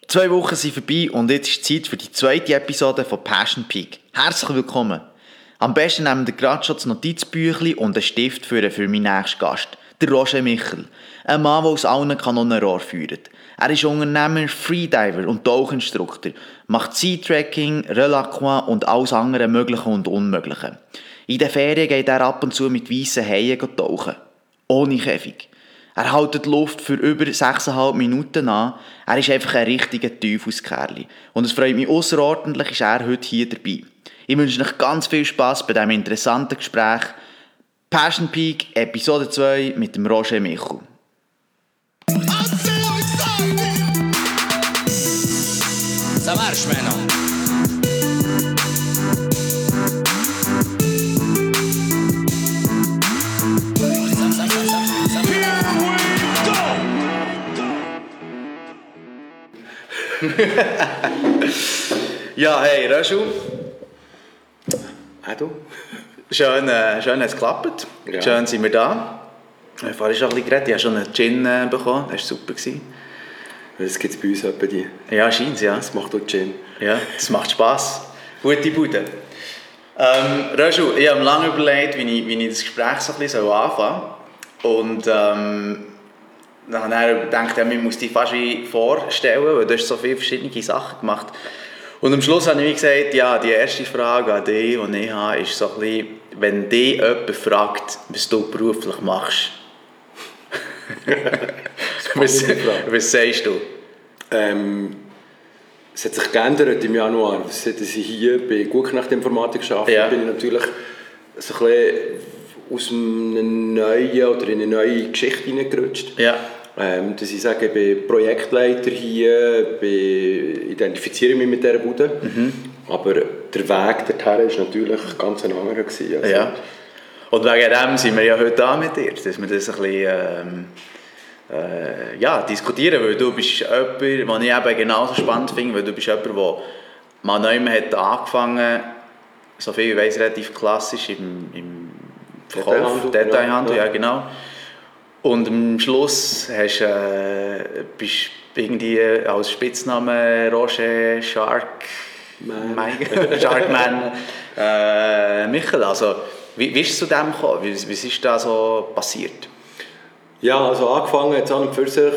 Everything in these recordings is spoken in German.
2 Wochen sind vorbei und jetzt ist Zeit für die zweite Episode von Passion Peak. Herzlich willkommen. Am besten nehmen wir gerade schon das Notizbüchlein und einen Stift für meinen nächsten Gast, der Roger Michel. Ein Mann, der aus allen Kanonenrohren führt. Er ist Unternehmer, Freediver und Tauchinstruktor, macht Sea-Tracking, Relacroix und alles andere Mögliche und Unmögliche. In den Ferien geht er ab und zu mit weissen Haien tauchen. Ohne Käfig. Er hält die Luft für über 6,5 Minuten an. Er ist einfach ein richtiger Teufelskerl. Und es freut mich ausserordentlich, ist er heute hier dabei. Ich wünsche euch ganz viel Spass bei diesem interessanten Gespräch. Passion Peak, Episode 2 mit dem Roger Michel. Ça marche maintenant. Ja, hey Röschel. Du? Schön hat es geklappt. Ja. Schön sind wir da. Vorhin schon ein bisschen geredet. Ich habe schon einen Gin bekommen. Das war super. Das gibt es bei uns etwa die. Ja, scheint ja. Das macht auch Gin. Ja, das macht Spass. Gute Bude. Röschel, ich habe mir lange überlegt, wie ich das Gespräch so ein bisschen anfangen soll. Und dann habe ich gedacht, ich muss dich fast wie vorstellen, weil du hast so viele verschiedene Sachen gemacht. Und am Schluss habe ich gesagt, ja, die erste Frage an dich, die ich habe, ist so ein bisschen, wenn dich jemand fragt, was du beruflich machst. Was sagst du? Es hat sich geändert im Januar. Seit ich hier bei Gutknecht-Informatik arbeite, Ja. bin ich natürlich so ein bisschen aus einer neuen oder in eine neue Geschichte hineingerutscht. Ja. Dass ich sage, ich bin Projektleiter hier, identifiziere mich mit dieser Bude. Aber der Weg dorthin war natürlich ganz ein anderer. Also, Ja. Und wegen dem sind wir ja heute da mit dir, dass wir das ein bisschen diskutieren, weil du bist jemand, den ich eben genauso spannend finde, weil du bist jemand, der mal neu hat angefangen, so viel ich weiss, relativ klassisch im Verkauf, Detailhandel, ja genau. Und am Schluss bist du irgendwie als Spitzname Roger Sharkman Michel. Also, wie ist es zu dem gekommen? Wie ist da so passiert? Ja, also angefangen hat es an und für sich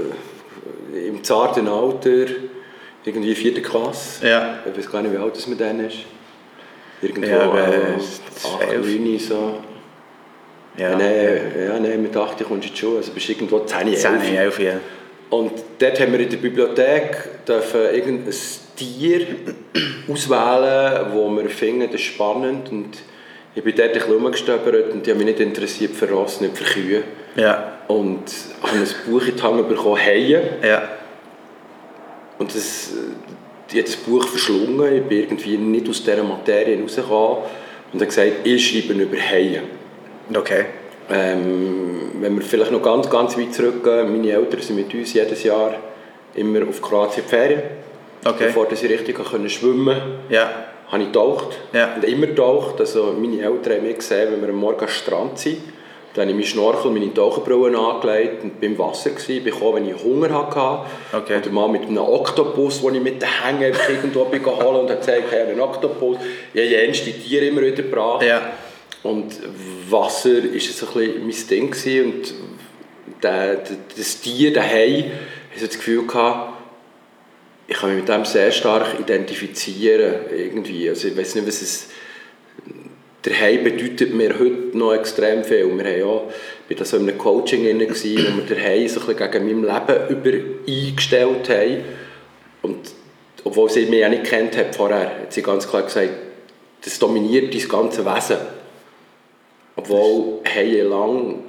im zarten Alter, irgendwie 4. Klasse. Ja. Ich weiß gar nicht, wie alt man dann ist. Irgendwo Ja, 8, 9 so. Ja. Nein, mit 8 kommst du in die Schule, also bist du irgendwo 10, 11, ja. Und dort haben wir in der Bibliothek irgendein Tier auswählen, das wir finden, das ist spannend. Und ich bin dort ein bisschen rumgestöbert und die haben mich nicht interessiert für Ross, nicht für Kühe. Ja. Und habe ein Buch in die Hand bekommen, Haie. Ja. Und ich habe das Buch verschlungen, ich bin irgendwie nicht aus dieser Materie rausgekommen und habe gesagt, ich schreibe über Haie. Okay. Wenn wir vielleicht noch ganz, ganz weit zurückgehen, meine Eltern sind mit uns jedes Jahr immer auf Kroatien in die Ferien. Okay. Bevor ich richtig schwimmen konnte, Ja. habe ich getaucht. Ja. Und immer getaucht. Also meine Eltern haben mich gesehen, wenn wir am Morgen am Strand sind. Dann habe ich meinen Schnorchel, meine Taucherbrille angelegt und beim Wasser war. Ich kam, wenn ich Hunger hatte. Okay. Oder mal mit einem Oktopus, den ich mit den Händen irgendwo geholt und habe gesagt, ich habe einen Oktopus. Ich habe jenste Tiere immer wieder gebracht. Ja. Und Wasser war so ein bisschen mein Ding. Und das Tier, der Hai, ich das Gefühl gehabt, ich kann mich mit dem sehr stark identifizieren. Irgendwie. Also ich weiß nicht, was es... Der Hai bedeutet mir heute noch extrem viel. Wir haben ja, ich war da so in einem Coaching drin, wo wir den Hai so ein bisschen gegen meinem Leben eingestellt haben. Und obwohl sie mich auch nicht kennt hat vorher, hat sie ganz klar gesagt, das dominiert dein ganze Wesen. Obwohl Haie lang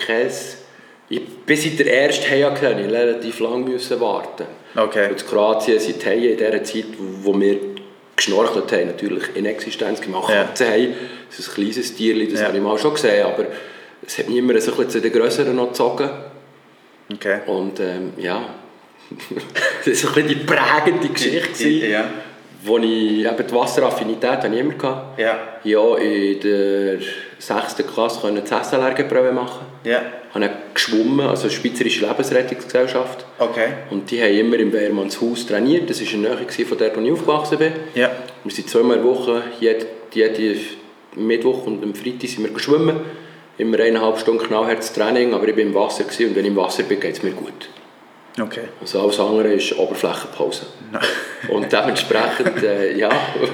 bis ich den ersten Hai kenne, ich relativ lange warten. Okay. Und in Kroatien sind die Haie in der Zeit, wo wir geschnorchelt haben, natürlich in Existenz gemacht. Ja. Katzenhai, das ist ein kleines Tierchen, das habe ich mal schon gesehen, aber es hat mich immer so ein bisschen zu den grösseren noch gezogen. Okay. Und ja, das war so ein bisschen die prägende Geschichte. Ja. wo ich eben die Wasseraffinität habe ich immer gehabt. Ja. Ja, in der 6. Klasse konnte ich das SLR-Probe machen. Ja. Ich habe geschwommen, also Schweizerische Lebensrettungsgesellschaft. Okay. Und die haben immer im Wehrmannshaus trainiert. Das war in der Nähe von der, wo ich aufgewachsen bin. Ja. Wir sind 2-mal in der Woche, jede Mittwoch und am Freitag sind wir geschwommen. Immer 1,5 Stunden Knallherz-Training, aber ich war im Wasser und wenn ich im Wasser bin, geht es mir gut. Okay. Also alles andere ist Oberflächenpause. Und dementsprechend, ja.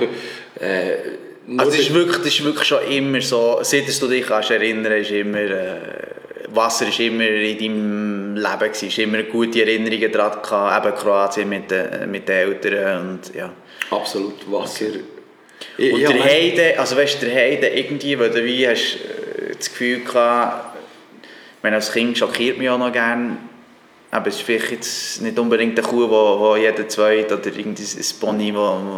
Also das ist wirklich schon immer so, seit du dich kannst erinnern, ist immer, Wasser ist immer in deinem Leben gewesen, ist immer gute Erinnerungen daran gehabt, eben Kroatien mit den Eltern und ja. Absolut, Wasser. Okay. Und der Heide, also weißt du, der Heide irgendwie, weil du wie hast das Gefühl gehabt, ich meine, als Kind schockiert mich auch noch gerne, aber es ist vielleicht jetzt nicht unbedingt eine Kuh, wo jeder zweite oder irgendein Pony,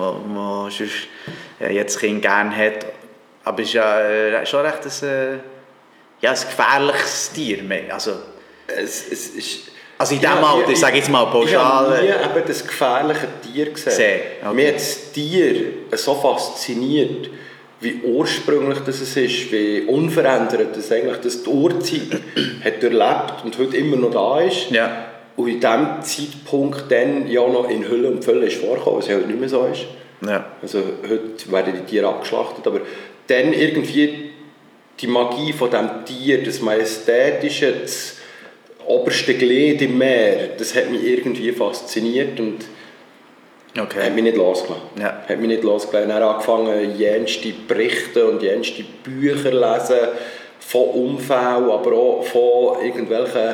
wo sonst jetzt Kind gerne hat, aber es ist ja schon recht ein gefährliches Tier. Also, es ist, also in diesem Alter, ich sage jetzt mal pauschal. Ich habe nie das gefährliche Tier gesehen. Okay. Mir hat das Tier so fasziniert, wie ursprünglich das ist, wie unverändert das eigentlich das die Urzeit hat erlebt und heute immer noch da ist. Ja. Und in diesem Zeitpunkt dann ja noch in Hülle und Fülle ist vorgekommen, was heute nicht mehr so ist. Ja. Also heute werden die Tiere abgeschlachtet, aber dann irgendwie die Magie von diesem Tier, das Majestätische, das oberste Glied im Meer, das hat mich irgendwie fasziniert und hat mich nicht losgelassen. Ja. Hat mich nicht losgelassen. Dann angefangen, jenste Berichte und jenste Bücher lesen von Unfällen, aber auch von irgendwelchen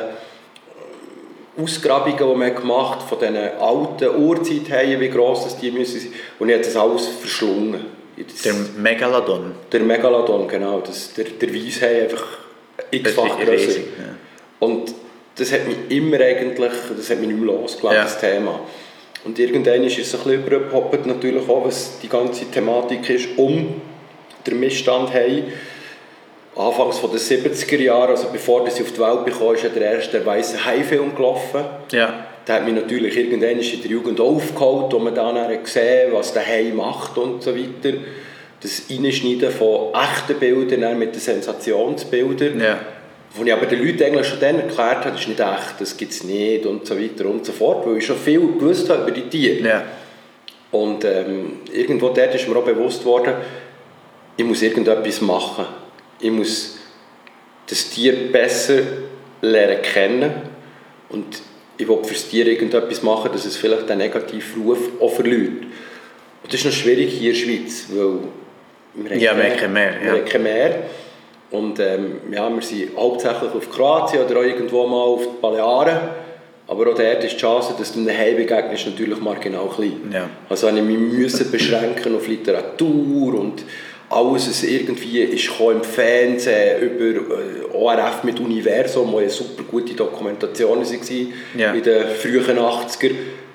Ausgrabungen, die man gemacht hat, von diesen alten Urzeithaien, wie gross die müssen sein. Und ich habe das alles verschlungen. Der Megalodon. Der Megalodon, genau. Der Weisshai einfach x-fach grösser. Ja. Und das hat mich immer eigentlich, das hat mich nicht mehr losgelassen, das Thema. Und irgendwann ist es ein bisschen übergehoppt, natürlich auch, was die ganze Thematik ist, um den Missstand haben. Anfangs der 70er Jahre, also bevor sie auf die Welt bekam, ist ja der erste weiße Hai-Film gelaufen. Ja. Der hat mich natürlich irgendwann in der Jugend aufgeholt, wo man dann gesehen hat, was der Hai macht und so weiter. Das Reinschneiden von echten Bildern mit den Sensationsbildern. Ja. Wo ich aber den Leuten eigentlich schon dann erklärt habe, das ist nicht echt, das gibt es nicht und so weiter und so fort, weil ich schon viel gewusst habe über die Tiere. Ja. Und irgendwo dort ist mir auch bewusst worden, ich muss irgendetwas machen. Ich muss das Tier besser lernen kennen und ich will für das Tier irgendetwas machen, dass es vielleicht den negativen Ruf auch verliert. Und das ist noch schwierig hier in der Schweiz, weil wir haben kein Meer. Und wir sind hauptsächlich auf Kroatien oder auch irgendwo mal auf die Balearen. Aber auch dort ist die Chance, dass du einem Hai begegnest, natürlich marginal klein. Ja. Also ich musste mich beschränken auf Literatur und alles, was irgendwie ist im Fernsehen über ORF mit Universum, wo eine super gute Dokumentation war in den frühen 80er.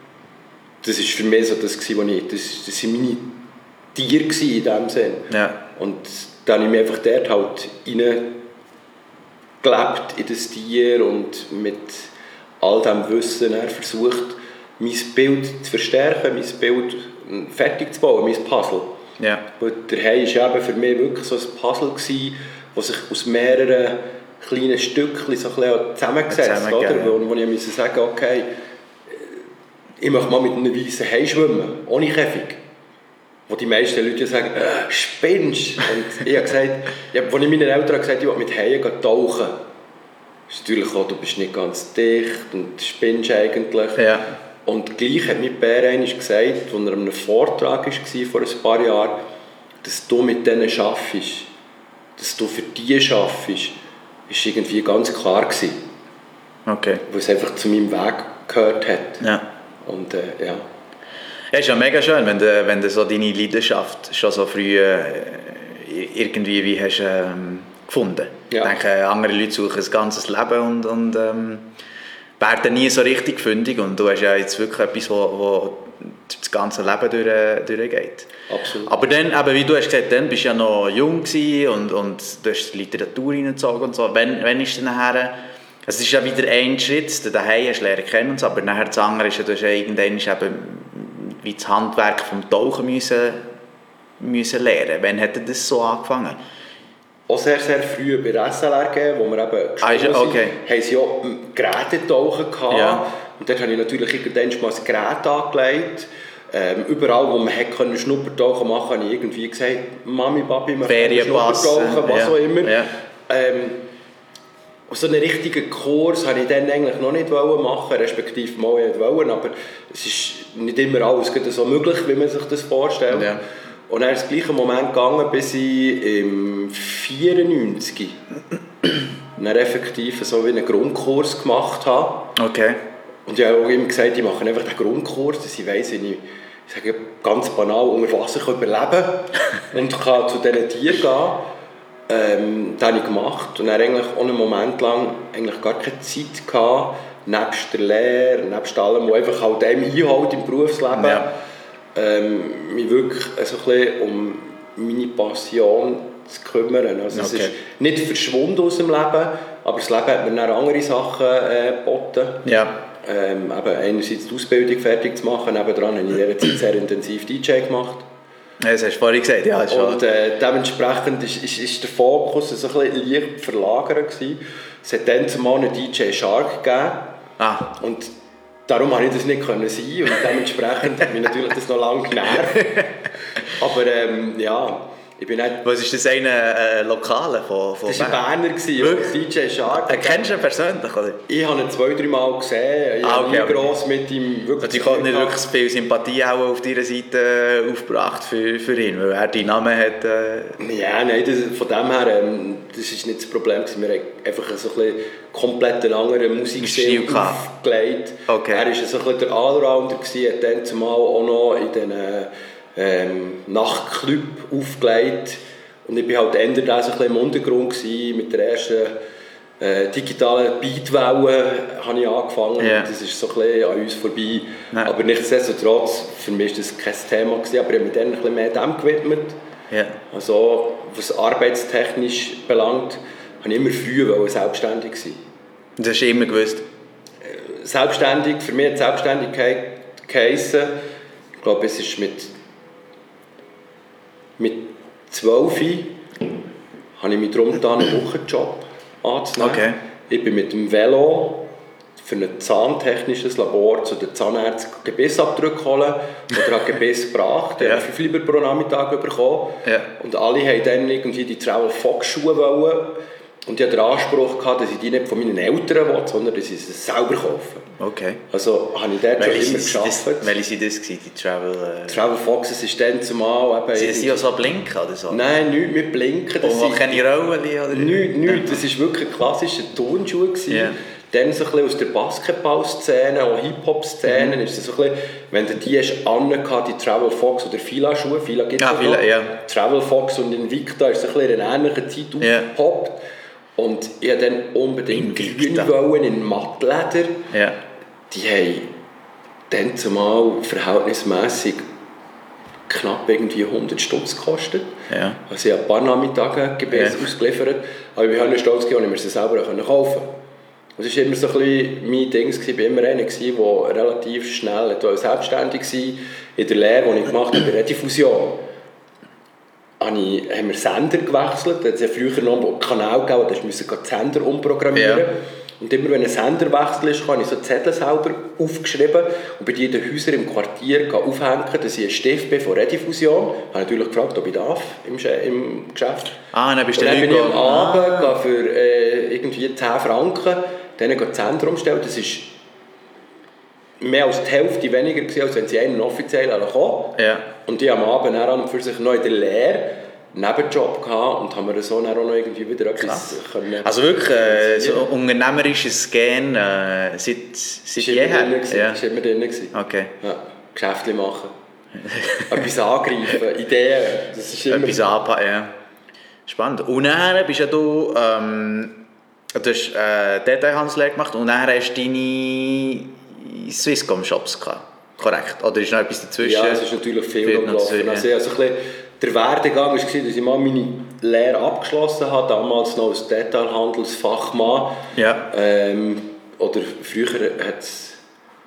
Das war für mich so das, was ich... Das waren meine Tiere in diesem Sinn. Ja. Und dann habe ich mich einfach dort halt reingelebt in das Tier und mit all diesem Wissen versucht, mein Bild zu verstärken, mein Bild fertig zu bauen, mein Puzzle. Ja. Und der Hai war eben für mich wirklich so ein Puzzle, das sich aus mehreren kleinen Stückchen so ein bisschen zusammengesetzt hat. Wo ich musste sagen, okay, ich möchte mal mit einem weißen Hai schwimmen, ohne Käfig. Wo die meisten Leute sagen, spinnst. Und ich habe gesagt, als ich meinen Eltern gesagt habe, ich will mit Haien tauchen, ist natürlich auch, du bist nicht ganz dicht und spinnst eigentlich. Ja. Und gleich hat mir Bär einmal gesagt, als er an einem Vortrag war vor ein paar Jahren, dass du mit denen arbeitest, dass du für die arbeitest, ist irgendwie ganz klar gewesen. Okay. Weil es einfach zu meinem Weg gehört hat. Ja. Und ja. Ja, ist ja mega schön, wenn du so deine Leidenschaft schon so früh irgendwie wie hast, gefunden. Ja. Ich denke, andere Leute suchen das ganze Leben und werden nie so richtig fündig. Und du hast ja jetzt wirklich etwas, wo das ganze Leben durchgeht. Absolut. Aber dann, eben, wie du hast gesagt, dann bist du ja noch jung und du hast Literatur reingezogen und so. Wann ist dann nachher... Es ist ja wieder ein Schritt, den daheim hast du lernen kennen und so, aber nachher das andere ist ja, du hast ja irgendwann eben wie das Handwerk vom Tauchen müssen lernen. Wann hat das so angefangen? Auch sehr, sehr früh bei der SLRG, wo wir eben gesprungen okay. sind, haben sie auch Gerätetauchen gehabt. Ja. Und dort habe ich natürlich irgendwann mal ein Gerät angelegt. Überall, wo man Schnuppertauchen machen konnte, habe ich irgendwie gesagt, Mami, Papi, wir können Schnuppertauchen, was auch immer. Ja. So einen richtigen Kurs wollte ich dann eigentlich noch nicht machen, respektive mal nicht wollen, aber es ist nicht immer alles so möglich, wie man sich das vorstellt. Ja. Und dann ist es gleichen Moment gegangen, bis ich im 94 dann effektiv so wie einen Grundkurs gemacht habe. Okay. Und ich habe auch immer gesagt, ich mache einfach den Grundkurs, dass ich weiss, wie ich sage ganz banal, unter Wasser überleben kann und kann zu diesen Tieren gehen. Das habe ich gemacht und dann eigentlich auch einen Moment lang eigentlich gar keine Zeit gehabt, nebst der Lehre, nebst allem, wo einfach halt einem einhält im Berufsleben, mich wirklich so ein bisschen um meine Passion zu kümmern. Also es ist nicht verschwunden aus dem Leben, aber das Leben hat mir dann andere Sachen geboten. Ja. Eben einerseits die Ausbildung fertig zu machen, nebenan habe ich in dieser Zeit sehr intensiv DJ gemacht. Ja, das hast du vorhin gesagt, ja. Und dementsprechend ist der Fokus so ein bisschen leicht verlagert gewesen. Es hat dann zumal einen DJ Shark gegeben. Und darum konnte ich das nicht sein und dementsprechend hat mich natürlich das noch lange genervt. Aber ja, ich bin nicht... Was ist das eine Lokale von das war ein Berner, DJ Shark. Kennst du ihn persönlich? Oder? Ich habe ihn 2-3 Mal gesehen. Ich habe nie gross mit ihm wirklich... Ich habe nicht wirklich viel Sympathie auch auf deiner Seite aufgebracht für ihn, weil er deinen Namen hat... Ja, nein, von dem her, das war nicht das Problem. Wir haben einfach so ein bisschen komplett einen anderen Musikstil aufgelegt. Okay. Er war so ein bisschen der Allrounder, hat dann zumal auch noch in den Nachtclub aufgelegt. Und ich war halt eher so ein bisschen im Untergrund gewesen. Mit der ersten digitalen Beatwelle habe ich angefangen. Yeah. Das ist so ein bisschen an uns vorbei. Yeah. Aber nichtsdestotrotz, für mich war das kein Thema gewesen, aber ich habe mich dann ein bisschen mehr dem gewidmet. Yeah. Also, was arbeitstechnisch belangt, habe ich immer früh selbstständig sein. Das hast du immer gewusst? Selbstständig, für mich hat Selbstständigkeit geheissen, ich glaube, es ist mit 12 habe ich mich darum getan, einen Wochenjob anzunehmen. Okay. Ich bin mit dem Velo für ein zahntechnisches Labor zu den Zahnärzten Gebissabdrücke holen oder habe Gebiss gebracht. Ich habe 5 Lieber pro Nachmittag bekommen. Ja. Und alle wollten dann irgendwie die Travel Fox Schuhe wollen. Und ich hatte den Anspruch gehabt, dass ich die nicht von meinen Eltern will, sondern dass ich sie selber kaufe. Okay. Also habe ich dort schon immer gearbeitet. Welche waren das, die Travel Foxes ist dann zumal... Sind sie auch so blinken oder so? Nein, nichts mit Blinken. Und auch keine Rollen? Nichts. Das war wirklich ein klassischer Turnschuh. Yeah. Dann so ein bisschen aus der Basketball-Szene, auch Hip-Hop-Szene, ist das so ein bisschen, wenn du die hast die Travel Fox oder Fila-Schuhe, Fila gibt es Travel Fox und Invicta ist so ein bisschen in einer ähnlichen Zeit aufgepoppt. Und ich wollte dann unbedingt grün in Mattleder. Yeah. Die haben dann zumal verhältnismässig knapp irgendwie 100 Stutz gekostet. Yeah. Also ich habe ein paar Nachmittage Gebiss ausgeliefert, aber ich war stolz, dass ich mir sie selber kaufen konnte. Und das war immer so ein bisschen mein Ding. Ich war immer einer, der relativ schnell selbstständig war. In der Lehre, die ich gemacht habe, bei der Diffusion, haben wir Sender gewechselt. Es hat früher noch einen Kanal gegeben, da musste man die Sender umprogrammieren. Yeah. Und immer wenn ein Senderwechsel ist, habe ich so Zettel selber aufgeschrieben und bei jedem Häuser im Quartier aufhängen, dass ich ein Stift bin von Rediffusion. Ich habe natürlich gefragt, ob ich darf im Geschäft. Dann bist du dann bin ich am Abend für irgendwie 10 Franken denen die Sender umstellen. Das ist mehr als die Hälfte weniger gewesen, als wenn sie einen offiziell kommen. Ja. Und ich am Abend dann für sich noch in der Lehre einen Nebenjob gehabt und haben wir so dann auch noch irgendwie wieder etwas können. Also wirklich so unternehmerisches Gen seit jeher? Ja. Das war immer drin. Okay. Ja, Geschäfte machen. Etwas angreifen, Ideen. Das ist immer etwas anpacken, ja. Spannend. Und dann bist du du hast Detailhandelslehre gemacht und dann hast du deine Swisscom-Shops gehabt. Korrekt? Oder ist noch etwas dazwischen? Ja, es ist natürlich viel umgelaufen. Also der Werdegang war, dass ich mal meine Lehre abgeschlossen habe, damals noch als Detailhandelsfachmann. Ja. Oder früher hat es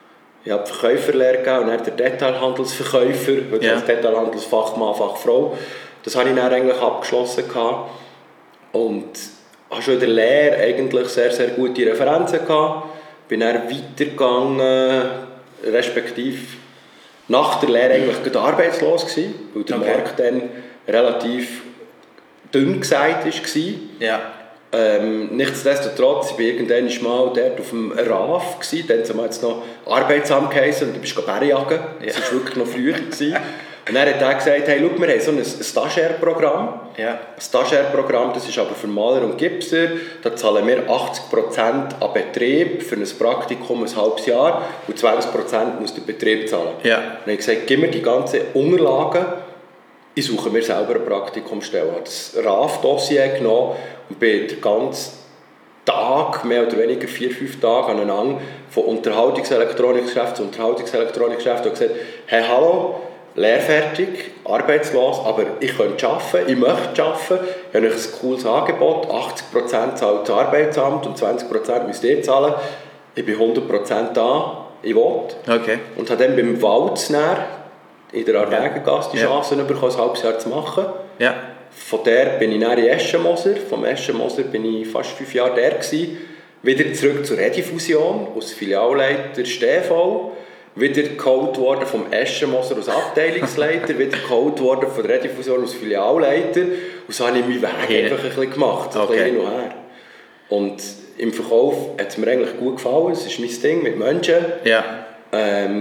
Ich habe die Verkäuferlehre gegeben und dann den Detailhandelsverkäufer, weil das Detailhandelsfachmann, Fachfrau. Das habe ich dann eigentlich abgeschlossen gehabt. Und habe schon in der Lehre eigentlich sehr, sehr gute Referenzen gehabt. Bin dann weitergegangen, respektive nach der Lehre eigentlich gerade arbeitslos gewesen, weil der Markt dann relativ dünn gesagt war. Ja. Nichtsdestotrotz, ich war irgendwann mal dort auf dem RAF, dann haben wir jetzt noch arbeitsam geheißen und du bist Bärenjagen. Das war wirklich noch früher. Und dann hat er gesagt, hey, schau, wir haben so ein Stagiaire-Programm. Ja. Ein Stagiaire-Programm, das ist aber für Maler und Gipser. Da zahlen wir 80% an Betrieb für ein Praktikum ein halbes Jahr und 20% muss der Betrieb zahlen. Ja. Und dann habe ich gesagt, gib mir die ganzen Unterlagen, ich suche mir selber eine Praktikumsstelle. Ich habe das RAF-Dossier genommen und bin den ganzen Tag, mehr oder weniger 4-5 Tage aneinander, von Unterhaltungselektronikgeschäft zu Unterhaltungselektronikgeschäft und gesagt, hey, hallo, lehrfertig, arbeitslos, aber ich könnte arbeiten, ich möchte arbeiten, ich habe euch ein cooles Angebot, 80% zahlt das Arbeitsamt und 20% müsst ihr zahlen, ich bin 100% da, ich will. Okay. Und habe dann beim Walznär in der Ardegengasse die Chance bekommen, ein halbes Jahr zu machen. Ja. Von der bin ich dann in Eschenmoser, vom Eschenmoser bin ich fast 5 Jahre der gewesen. Wieder zurück zur Redifusion, als Filialleiter StV. Wieder geholt worden vom Eschenmoser als Abteilungsleiter, wieder geholt worden von der Redifusion als Filialleiter. Und so habe ich meinen Weg einfach ein bisschen gemacht, so ein bisschen hin und her. Und im Verkauf hat es mir eigentlich gut gefallen, es ist mein Ding mit Menschen. Ja. Ich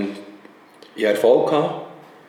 hatte Erfolg gehabt.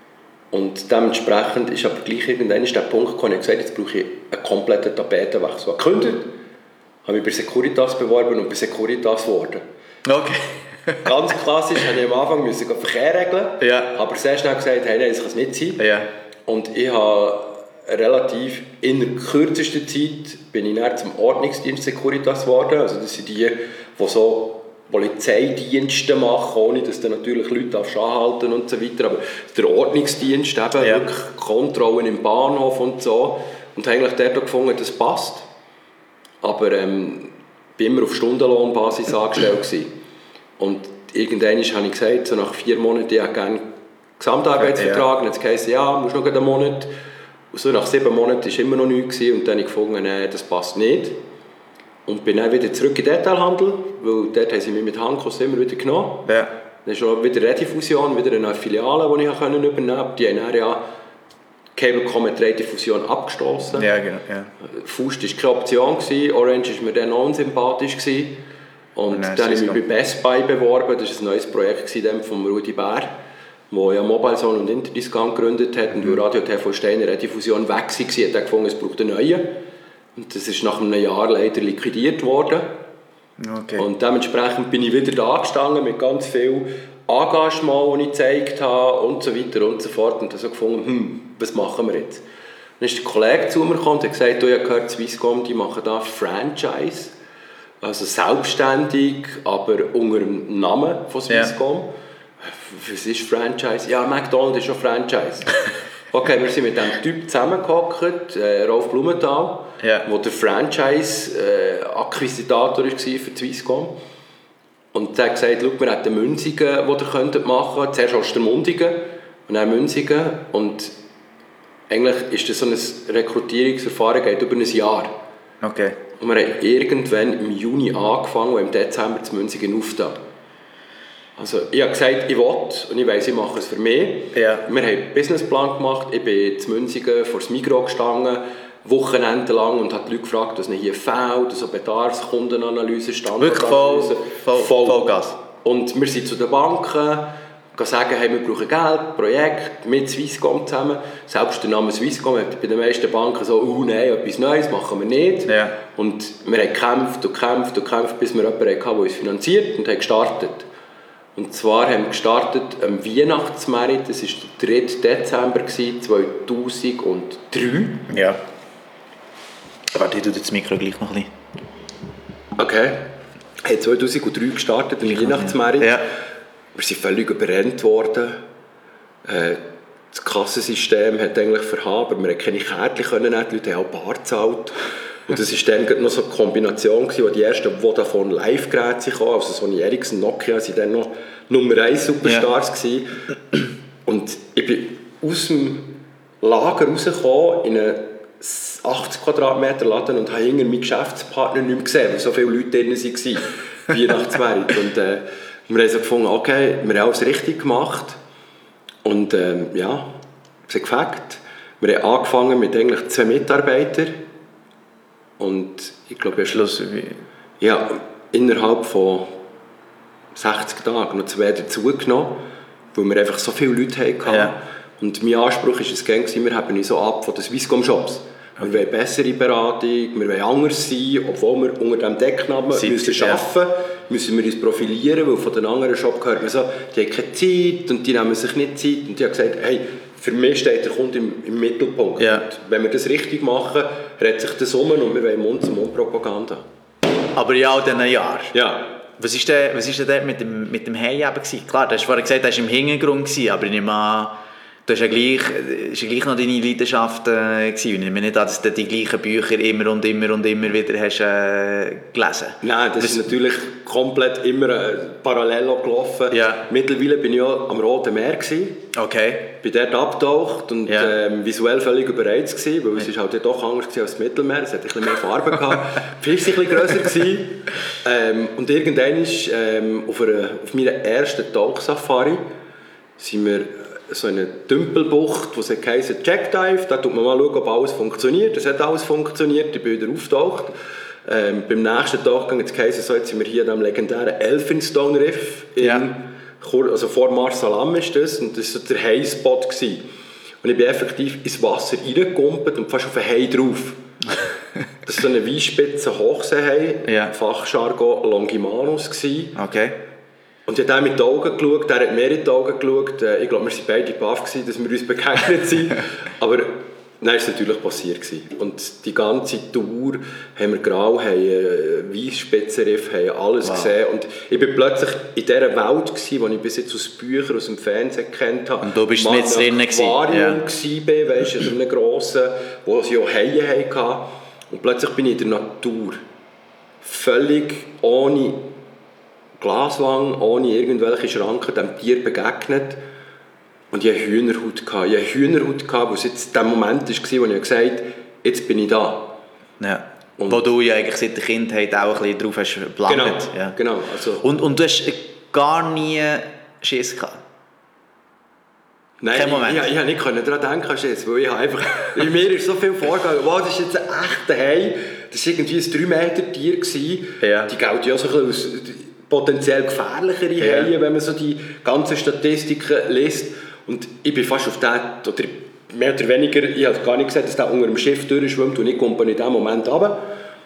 Und dementsprechend ist aber gleich irgendwann der Punkt gekommen, ich gesagt, jetzt brauche ich einen kompletten Tapetenwechsel. Ich habe gekündigt, habe mich bei Securitas beworben und bei Securitas geworden. Okay. Ganz klassisch, musste ich am Anfang Verkehr regeln, aber sehr schnell gesagt, hey, nein, das kann es nicht sein. Ja. Und ich habe relativ in der kürzesten Zeit bin ich dann zum Ordnungsdienst Securitas geworden. Also das sind die so Polizeidienste machen, ohne dass dann natürlich Leute anhalten und so weiter. Aber der Ordnungsdienst, eben wirklich Kontrollen im Bahnhof und so. Und habe eigentlich dort gefunden, das passt. Aber ich war immer auf Stundenlohnbasis angestellt gewesen. Und irgendwann habe ich gesagt, so nach 4 Monaten, ich hätte gerne einen Gesamtarbeitsvertrag. Und jetzt heisst es, ja, musst noch einen Monat. Und so nach 7 Monaten war immer noch nichts. Und dann habe ich gefunden, nee, das passt nicht. Und bin dann wieder zurück in den Detailhandel, weil dort haben sie mich mit Handkuss immer wieder genommen. Ja. Dann ist noch wieder Redifusion, wieder eine Filiale, die ich übernehmen konnte. Die haben dann ja Cablecom mit Redifusion abgestoßen. Ja, genau. Ja. Faust war keine Option, Orange war mir dann auch unsympathisch. Und dann habe ich mich bei Best Buy beworben. Das war ein neues Projekt von Rudi Bär, der ja Mobilezone und Interdiscount gegründet hat. Und weil Radio TV Steiner Redifusion weg war, hat er gefunden, es braucht einen neuen. Und das ist nach einem Jahr leider liquidiert worden. Okay. Und dementsprechend bin ich wieder da gestanden mit ganz viel Engagement, das ich gezeigt habe und so weiter und so fort. Und dann so gefunden, was machen wir jetzt? Dann ist der Kollege zu mir gekommen und hat gesagt, ich habe gehört, Swisscom, die machen da Franchise. Also selbstständig, aber unter dem Namen von Swisscom. Ja. Was ist Franchise? Ja, McDonald's ist schon Franchise. Okay, wir sind mit diesem Typ zusammengehockt, Rolf Blumenthal, der der Franchise-Akquisitator war für Swisscom. Und der hat gesagt, wir hätten Münzigen, die ihr machen könntet. Zuerst Ostermundigen und dann Münzigen. Und eigentlich ist das so ein Rekrutierungsverfahren, geht über ein Jahr. Okay. Und wir haben irgendwann im Juni angefangen und im Dezember zu Münzigen aufgetan. Also ich habe gesagt, ich will und ich weiss, ich mache es für mich. Ja. Wir haben einen Businessplan gemacht, ich bin zu Münzigen vor das Mikro gestanden, wochenendelang und habe die Leute gefragt, was ihnen hier fehlt, so Bedarfskundenanalyse, Standortanalyse. Wirklich Vollgas. Und wir sind zu den Banken, sagen, hey, wir brauchen Geld, Projekt mit Swisscom zusammen. Selbst der Name Swisscom hat bei den meisten Banken so, nein, etwas Neues machen wir nicht. Ja. Und wir haben gekämpft, bis wir jemanden hatten, der uns finanziert und haben gestartet. Und zwar haben wir gestartet am Weihnachtsmarkt, das war der 3. Dezember 2003. Ja. Warte, ich tue das Mikro gleich noch ein bisschen. Okay. Wir haben 2003 gestartet am Weihnachtsmarkt. Ja. Wir sind völlig überrennt worden. Das Kassensystem hat eigentlich verhaben, aber wir konnten keine Kärtchen nehmen, die Leute haben auch bar gezahlt. Und das war dann noch so eine Kombination, wo die ersten Vodafone Live-Geräte kamen, also Sony Ericsson, Nokia, waren dann noch Nummer 1 Superstars gewesen. Und ich bin aus dem Lager rausgekommen in einen 80 Quadratmeter Laden und habe hinter meinen Geschäftspartner nicht mehr gesehen, weil so viele Leute drin waren, Weihnachtsmarkt. Und wir haben so gefunden, okay, wir haben alles richtig gemacht. Und ja, es hat gefällt. Wir haben angefangen mit eigentlich 2 Mitarbeitern. Und ich glaube, ja, innerhalb von 60 Tagen noch 2 dazugenommen, weil wir einfach so viele Leute hatten. Ja. Und mein Anspruch war es, wir haben uns so ab von den Swisscom-Shops. Wir wollen bessere Beratung, wir wollen anders sein, obwohl wir unter diesem Decknamen müssen arbeiten, müssen wir uns profilieren, weil von den anderen Shops hört man so, die haben keine Zeit und die nehmen sich nicht Zeit. Und ich habe gesagt, hey, für mich steht der Kunde im Mittelpunkt. Ja. Und wenn wir das richtig machen, redet sich das um und wir wollen Mund-zu-Mund-Propaganda. Aber in all diesen Jahren? Ja. Was war denn mit dem Heim eben? Klar, du hast vorhin gesagt, das war im Hintergrund, aber ich nehme an, du hast ja gleich noch deine Leidenschaft gewesen. Ich nehme nicht an, dass du die gleichen Bücher immer und immer wieder hast gelesen. Nein, das ist natürlich komplett immer parallel gelaufen. Ja. Mittlerweile bin ich ja am Roten Meer gewesen. Okay. Bin dort abgetaucht und visuell völlig überreizt gewesen, weil es ist halt doch anders gewesen als das Mittelmeer. Es hat ein bisschen mehr Farbe gehabt. Die Fische waren ein bisschen grösser. Und irgendwann ist auf meiner ersten Tauchsafari sind wir so eine Tümpelbucht, wo es heisst Checkdive, da schaut man mal, ob alles funktioniert. Das hat alles funktioniert, ich bin wieder auftaucht. Beim nächsten Tag jetzt sind wir hier am legendären Elphinstone Riff, also vor Mar Salam ist das, und das war der Hai-Spot. Und ich bin effektiv ins Wasser reingekumpelt und fast auf den Hai drauf. Das war so eine Weißspitze Hochseehai, Fachjargon Longimanus. Okay. Und ich habe mit den Augen geschaut, er hat mir in die Augen geschaut. Ich glaube, wir waren beide baff, dass wir uns begegnet sind. Aber dann war es natürlich passiert. Und die ganze Tour haben wir grau, haben Weissspitzenriff, haben alles gesehen. Und ich war plötzlich in dieser Welt, die ich bis jetzt aus Büchern, aus dem Fernsehen kennt habe. Und du bist nicht drin gewesen. Aquarium weißt du, so einem grossen, wo sie auch Haie hatten. Und plötzlich bin ich in der Natur. Völlig ohne Glaswang, ohne irgendwelche Schranken, dem Tier begegnet. Und ich hatte Hühnerhaut. Weil es jetzt der Moment war, wo ich gesagt habe, jetzt bin ich da. Ja. Wo du ja eigentlich seit der Kindheit auch ein bisschen drauf hast geblankt. Genau. Also. Und du hast gar nie Schiss gehabt? Nein, ich konnte nicht daran denken, Schiss, weil ich einfach, in mir ist so viel vorgegangen, wow, das ist jetzt ein echter Hai, das war irgendwie ein 3-Meter-Tier. Ja. Die gelten ja so ein bisschen als potenziell gefährlichere Haie, wenn man so die ganzen Statistiken liest. Und ich bin fast auf den, oder mehr oder weniger, ich habe gar nicht gesagt, dass der unter dem Schiff durchschwimmt und ich komme in diesem Moment runter.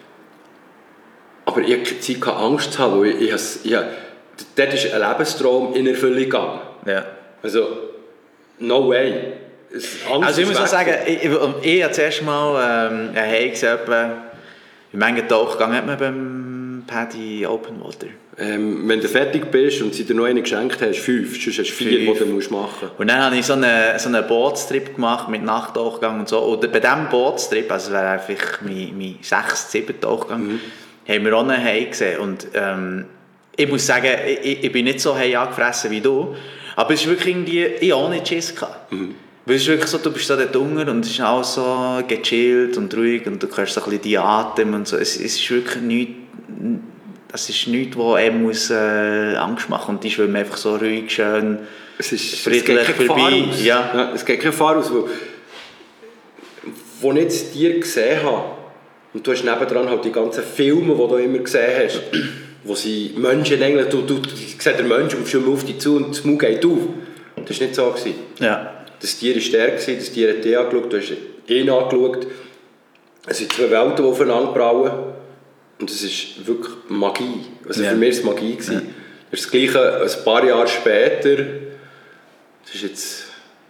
Aber ich hatte keine Zeit, Angst zu haben, weil dort ist ein Lebenstraum in Erfüllung gegangen. Ja. Also, no way. Also ich muss auch sagen, ich habe zuerst mal einen Hai gesehen, wie viele Tauchgänge hat man beim Paddy Open Water? Wenn du fertig bist und sie dir noch einen geschenkt hast, 5, sonst hast du 4, die du machen musst. Und dann habe ich so einen Bootstrip gemacht mit Nachttauchgang und so. Oder bei diesem Bootstrip, also es wäre einfach mein 6., 7. Tauchgang, haben wir auch einen Hai gesehen. Und ich muss sagen, ich bin nicht so Hai angefressen wie du, aber es ist wirklich irgendwie, ich habe auch nicht Schiss gehabt. Weil es ist wirklich so, du bist da dort unten und es ist alles so gechillt und ruhig und du hörst so ein bisschen die Atem und so. Es ist wirklich nichts. Das ist nichts, was einem Angst machen muss. Und die schwimmen einfach so ruhig, schön, friedlich vorbei. Ja, es geht keine Gefahr aus. Als ich jetzt das Tier gesehen habe, und du hast nebendran halt die ganzen Filme, die du immer gesehen hast, wo sie Menschen eigentlich, du siehst den Menschen und schwimmen auf dich zu und das Maul geht auf. Das war nicht so. Ja. Das Tier war der, das Tier hat dich angeschaut, du hast ihn angeschaut. Es sind 2 Welten, die aufeinander brauen. Und es ist wirklich Magie. Also für mich war es Magie. Ja. Das ist das Gleiche ein paar Jahre später. Das ist jetzt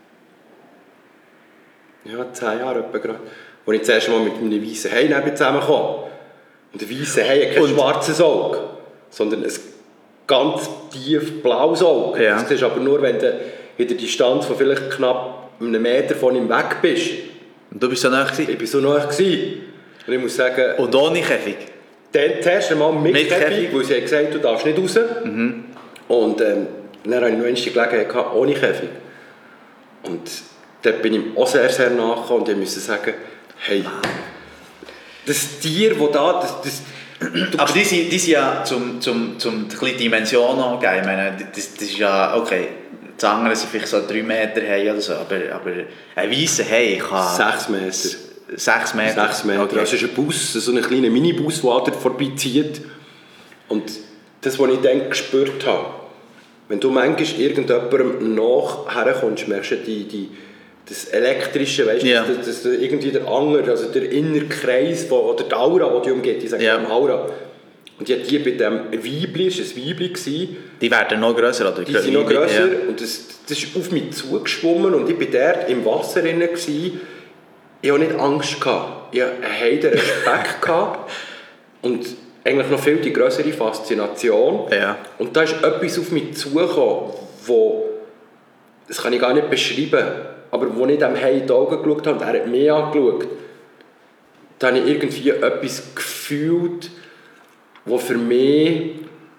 10 Jahre etwa gerade. Als ich das erste Mal mit einem weißen Hai zusammenkomme. Und der weiße Hai hat kein schwarzes Auge, sondern ein ganz tief blaues Auge. Ja. Das ist aber nur, wenn du in der Distanz von vielleicht knapp 1 Meter von ihm weg bist. Und du bist so nah gewesen? Ich war so nah gewesen. Und ich muss sagen... Und ohne Käfig? Das erste Mal mit Käfig, Käfig, weil sie hat gesagt, du darfst nicht raus. Und dann hatte ich noch die Gelegenheit gehabt, ohne Käfig. Und dort bin ich ihm auch sehr, sehr nachgekommen und ich musste sagen, hey, das Tier, das da... Aber die sind ja zum die Dimension angeben. Ich meine, das ist ja, okay, die anderen sind vielleicht so 3 Meter hey oder so, aber ein weisser Hai kann... 6 Meter. 6 Meter? 6 Meter. Okay. Das ist ein Bus, so ein kleiner Minibus, der da vorbeizieht. Und das, was ich dann gespürt habe, wenn du manchmal irgendjemandem nachherkommst, merkst du das Elektrische, weißt du, dass irgendwie der Anger, also der innere Kreis, oder die Aura, die umgeht, ich sage Aura. Und die bei diesem Weibli, es war ein Weibli, die werden noch grösser, oder? Die sind noch grösser und das ist auf mich zugeschwommen und ich war dort im Wasser drin. Ich hatte nicht Angst, ich hatte einen Respekt und eigentlich noch viel die grössere Faszination. Ja. Und da ist etwas auf mich zugekommen, das kann ich gar nicht beschreiben, aber als ich dem Hai in die Augen geschaut habe und er hat mich angeschaut, da habe ich irgendwie etwas gefühlt, das für mich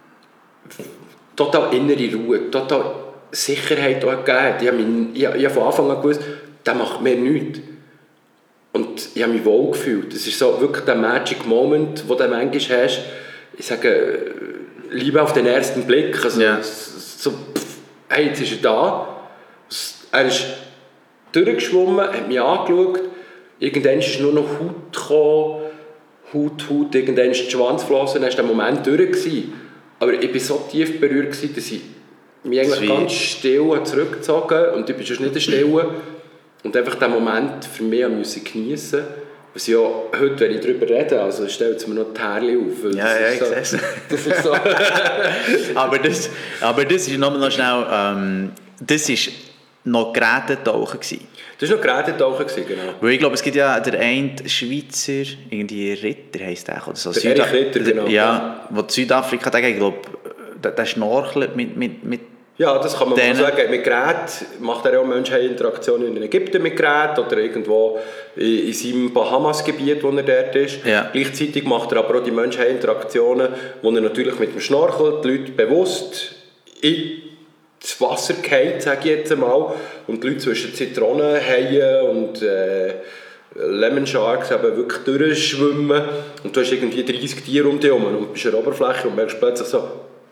total innere Ruhe, total Sicherheit auch gegeben hat. Ich habe von Anfang an gewusst, der macht mir nichts. Und ich habe mich wohl gefühlt. Das ist so wirklich der Magic Moment, den du manchmal hast. Ich sage, Liebe auf den ersten Blick. Also, so, hey, jetzt ist er da. Er ist durchgeschwommen, hat mich angeschaut. Irgendwann ist nur noch Haut gekommen. Haut, irgendwann ist die Schwanzflosse, dann war der Moment durch gewesen. Aber ich war so tief berührt, dass ich mich eigentlich ganz still zurückgezogen habe. Und ich bin schon nicht still. Und einfach diesen Moment für mich geniessen. Was ja heute, wenn ich darüber rede, also stellt es mir noch die Haare auf. Ja, ich sehe es. Das ist so. aber das ist noch schnell, das war noch Gerätetauchen gewesen. Das war noch Gerätetauchen, genau. Weil ich glaube, es gibt ja der eine Schweizer, irgendwie Ritter heisst der, oder so. Der Erich Ritter, genau. Ja, wo Südafrika, ich glaube, der schnorchelt mit ja, das kann man mal sagen. Mit Gerät macht er auch Mensch-Hai-Interaktionen in Ägypten mit Gerät oder irgendwo in seinem Bahamas-Gebiet, wo er dort ist. Ja. Gleichzeitig macht er aber auch die Mensch-Hai-Interaktionen, wo er natürlich mit dem Schnorcheln die Leute bewusst in das Wasser geht, sage ich jetzt einmal, und die Leute zwischen Zitronenhaien und Lemon Sharks eben wirklich durchschwimmen und du hast irgendwie 30 Tiere um dich herum und bist an der Oberfläche und merkst plötzlich so,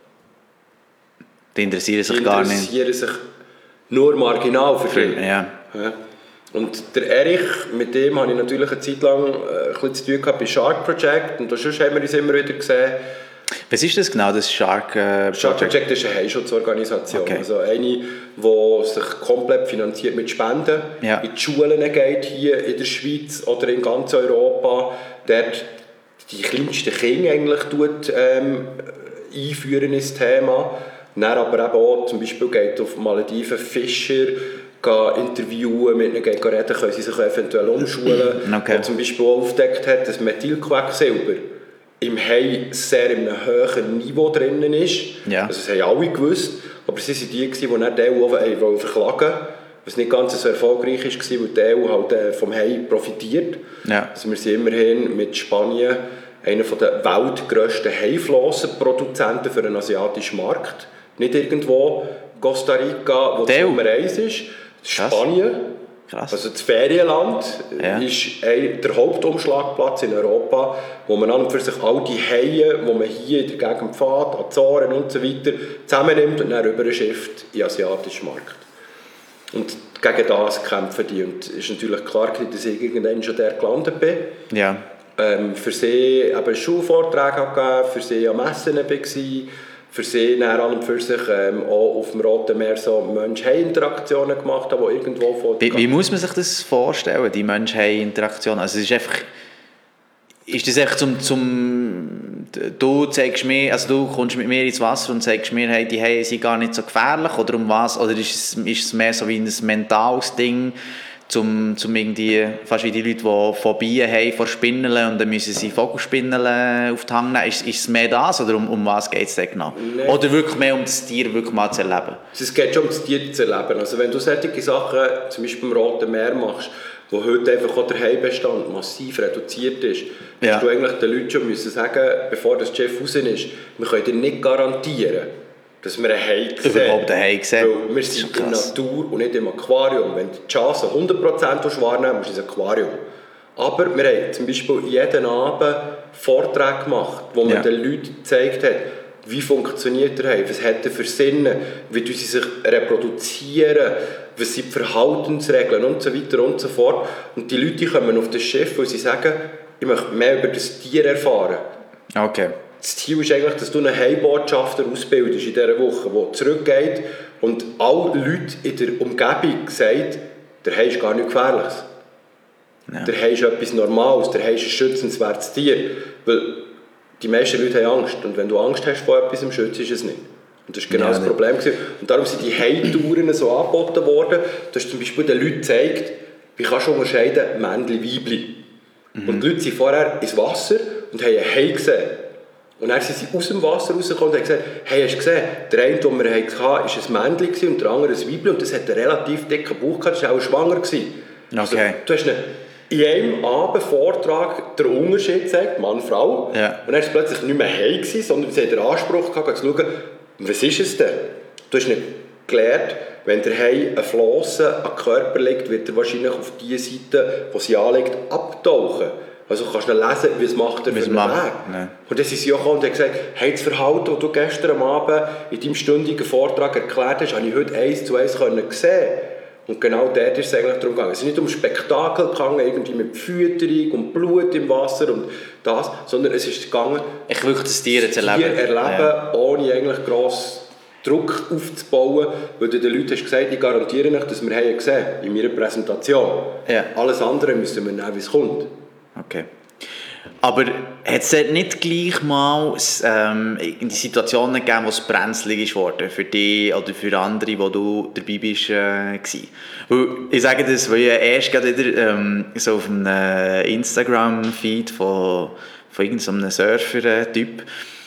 die interessieren sich gar nicht. Die interessieren sich nur marginal für Filme. Ja. Ja. Und der Erich, mit dem habe ich natürlich eine Zeit lang ein bisschen zu tun gehabt bei Shark Project und sonst haben wir uns immer wieder gesehen. Was ist das genau, das Shark Project? Shark Project ist eine Haischutzorganisation. Okay. Also eine, die sich komplett finanziert mit Spenden, in die Schulen geht, hier in der Schweiz oder in ganz Europa, dort die kleinsten Kinder eigentlich einführen ins Thema. Dann aber eben auch, zum Beispiel geht auf Malediven Fischer interviewen, mit ihnen reden, können sie sich eventuell umschulen. Okay. Der zum Beispiel auch aufgedeckt hat, dass Methylquecksilber im Hai sehr in einem hohen Niveau drin ist. Ja. Also das haben alle gewusst, aber sie waren die, die dann die EU verklagen wollten, was nicht ganz so erfolgreich war, weil die EU halt vom Hai profitiert. Ja. Also wir sind immerhin mit Spanien einer der weltgrössten Haiflossenproduzenten für den asiatischen Markt. Nicht irgendwo Costa Rica, wo die Nummer 1 ist. Spanien, Krass. also das Ferienland, ist der Hauptumschlagplatz in Europa, wo man an und für sich all die Haie, die man hier in der Gegend fährt, Azoren und so weiter, zusammennimmt und dann rüberschifft in den asiatischen Markt. Und gegen das kämpfen die. Und es ist natürlich klar, dass ich irgendwann schon dort gelandet bin. Ja. Für sie eben Schulvorträge gegeben, für sie am Messen war, für sie dann an und für sich auch auf dem Roten Meer so Mensch-Hai-Interaktionen gemacht haben, die irgendwo von... Wie muss man sich das vorstellen, die Mensch-Hai-Interaktion? Also ist das einfach du zeigst mir, also du kommst mit mir ins Wasser und zeigst mir, hey, die Haie sind gar nicht so gefährlich, oder um was? Oder ist es mehr so wie ein mentales Ding, zum irgendwie, fast wie die Leute, die Phobien haben vor Spinnen und dann müssen sie Vogelspinnen auf die Hand nehmen. Ist es mehr das oder um was geht es da genau? Nee. Oder wirklich mehr um das Tier wirklich mal zu erleben? Es geht schon um das Tier zu erleben. Also wenn du solche Sachen, zum Beispiel im Roten Meer machst, wo heute einfach auch der Haibestand massiv reduziert ist, musst du eigentlich den Leuten schon müssen sagen, bevor das Chef raus ist, wir können dir nicht garantieren, dass wir einen Hai sehen. Überhaupt einen Hai sehen? Weil wir sind in der Natur und nicht im Aquarium. Wenn du die Chance 100% wahrnehmen musst du ins Aquarium. Aber wir haben zum Beispiel jeden Abend Vorträge gemacht, wo man den Leuten gezeigt hat, wie funktioniert der Hai, was hat er für Sinne, wie sie sich reproduzieren, was sind die Verhaltensregeln und so weiter und so fort. Und die Leute kommen auf das Schiff, weil sie sagen, ich möchte mehr über das Tier erfahren. Okay. Das Ziel ist eigentlich, dass du einen Hai-Botschafter ausbildest in dieser Woche, der zurückgeht und alle Leute in der Umgebung sagen, der Hai ist gar nichts Gefährliches. Ja. Der Hai ist etwas Normales, der Hai ist ein schützenswertes Tier. Weil die meisten Leute haben Angst. Und wenn du Angst hast vor etwas, schützt es nicht. Und das war genau das Problem. Und darum sind die Hai-Touren so angeboten worden, dass zum Beispiel den Leuten gezeigt, wie kannst du unterscheiden, Männchen, Weibchen. Und die Leute sind vorher ins Wasser und haben einen Hai gesehen. Und dann sind sie aus dem Wasser rausgekommen und haben gesagt, hey, hast du gesehen, der eine, den wir hatten, war ein Männchen und der andere ein Weibchen und das hat einen relativ dicken Bauch gehabt, das war auch schwanger. Okay. Also, du hast in einem Abendvortrag den Unterschied gezeigt, Mann, Frau. Ja. Und dann war es plötzlich nicht mehr Hai, sondern sie hat den Anspruch gehabt, zu schauen, was ist es denn? Du hast nicht gelernt, wenn der Hai eine Flosse an den Körper legt, wird er wahrscheinlich auf die Seite, wo sie anlegt, abtauchen. Also kannst du lesen, wie es macht er für einen Weg. Nee. Und dann sind sie auch gekommen und haben gesagt, hey, das Verhalten, das du gestern am Abend in deinem stündigen Vortrag erklärt hast, habe ich heute 1:1 sehen. Und genau dort ist es eigentlich darum gegangen. Es ist nicht um Spektakel gegangen, irgendwie mit Fütterung und Blut im Wasser und das, sondern es ist gegangen, ich will das Tier zu erleben. Ohne eigentlich gross Druck aufzubauen, weil du den Leuten hast gesagt, ich garantiere euch, dass wir Haie sehen in meiner Präsentation. Ja. Alles andere müssen wir nehmen, wie es kommt. Okay. Aber hat es nicht gleich mal in die Situationen gegeben, wo es brenzlig wurde für dich oder für andere, wo du dabei bist? Weil ich sage das, weil ich erst gerade wieder so auf einem Instagram-Feed von irgendeinem Surfer-Typ,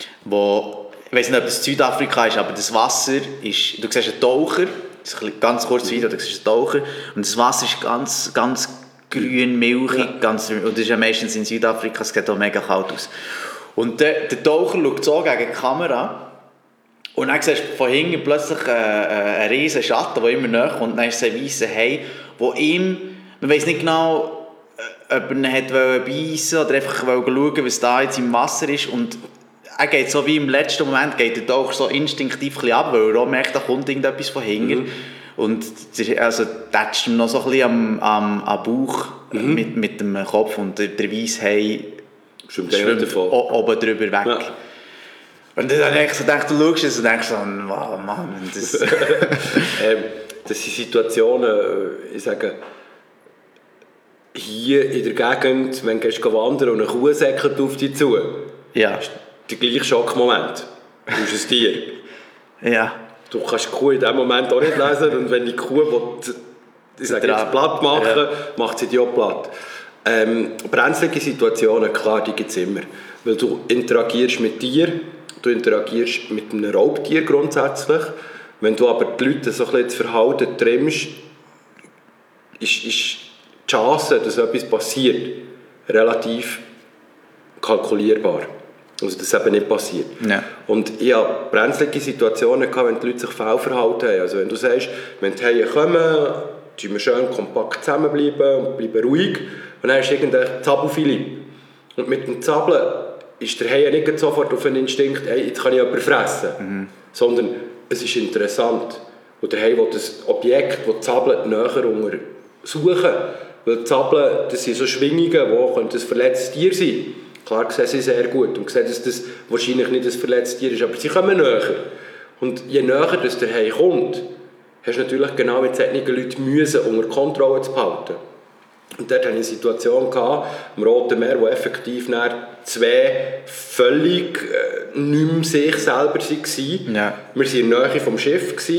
wo, ich weiß nicht, ob es Südafrika ist, aber das Wasser ist, du siehst einen Taucher, das ist ein ganz kurzes Video, du siehst einen Taucher und das Wasser ist ganz, ganz grün, milchig, ganz, und das ist ja meistens in Südafrika, es sieht auch mega kalt aus. Und der Taucher schaut so gegen die Kamera und dann siehst du von hinten plötzlich einen riesen Schatten, der immer näher kommt, und dann ist es ein weißer Hai, wo ihm, man weiss nicht genau, ob er ihn beißen oder einfach schauen, was da jetzt im Wasser ist, und er geht so wie im letzten Moment, geht der Taucher so instinktiv ein bisschen ab, weil er auch merkt, da kommt irgendetwas von hinten. Und also tätscht ihm noch so ein bisschen am Bauch mit dem Kopf und der weiße Hai schwimmt oben drüber weg. Ja. Und dann habe ich so gedacht, du schaust es und denkst so, wow, Mann, das... das sind Situationen, ich sage, hier in der Gegend, wenn du wandern und eine Kuh säckelt auf dich zu, ist der gleiche Schockmoment. Du bist ein Tier. Ja. Du kannst die Kuh in diesem Moment auch nicht lesen und wenn die Kuh platt machen, macht sie die auch platt. Brenzlige Situationen, klar, die gibt es immer. Weil du interagierst mit Tieren, du interagierst mit einem Raubtier grundsätzlich. Wenn du aber die Leute so ein bisschen das Verhalten trimmst, ist die Chance, dass etwas passiert, relativ kalkulierbar. Also das ist eben nicht passiert. Ja. Und ich hatte brenzlige Situationen, wenn die Leute sich fehlverhalten haben. Also wenn du sagst, wenn die Haie kommen, tun wir schön kompakt zusammenbleiben und bleiben ruhig. Und dann ist irgendein Zabelfili. Und mit dem Zabeln ist der Hai nicht sofort auf den Instinkt, hey, jetzt kann ich jemanden fressen. Sondern es ist interessant. Und der Hai will das Objekt, das Zabeln, näher untersuchen. Weil Zabeln, das sind so Schwingungen, wo ein verletztes Tier sein können. Klar sehen sie sehr gut und sehen, dass das wahrscheinlich nicht ein verletztes Tier ist, aber sie kommen näher. Und je näher dass der Hai kommt, hast du natürlich genau mit solchen Leuten müssen, unter Kontrolle zu behalten. Und dort hatte ich eine Situation am Roten Meer, wo effektiv zwei völlig nicht mehr sich selber waren. Ja. Wir waren in der Nähe vom Schiff.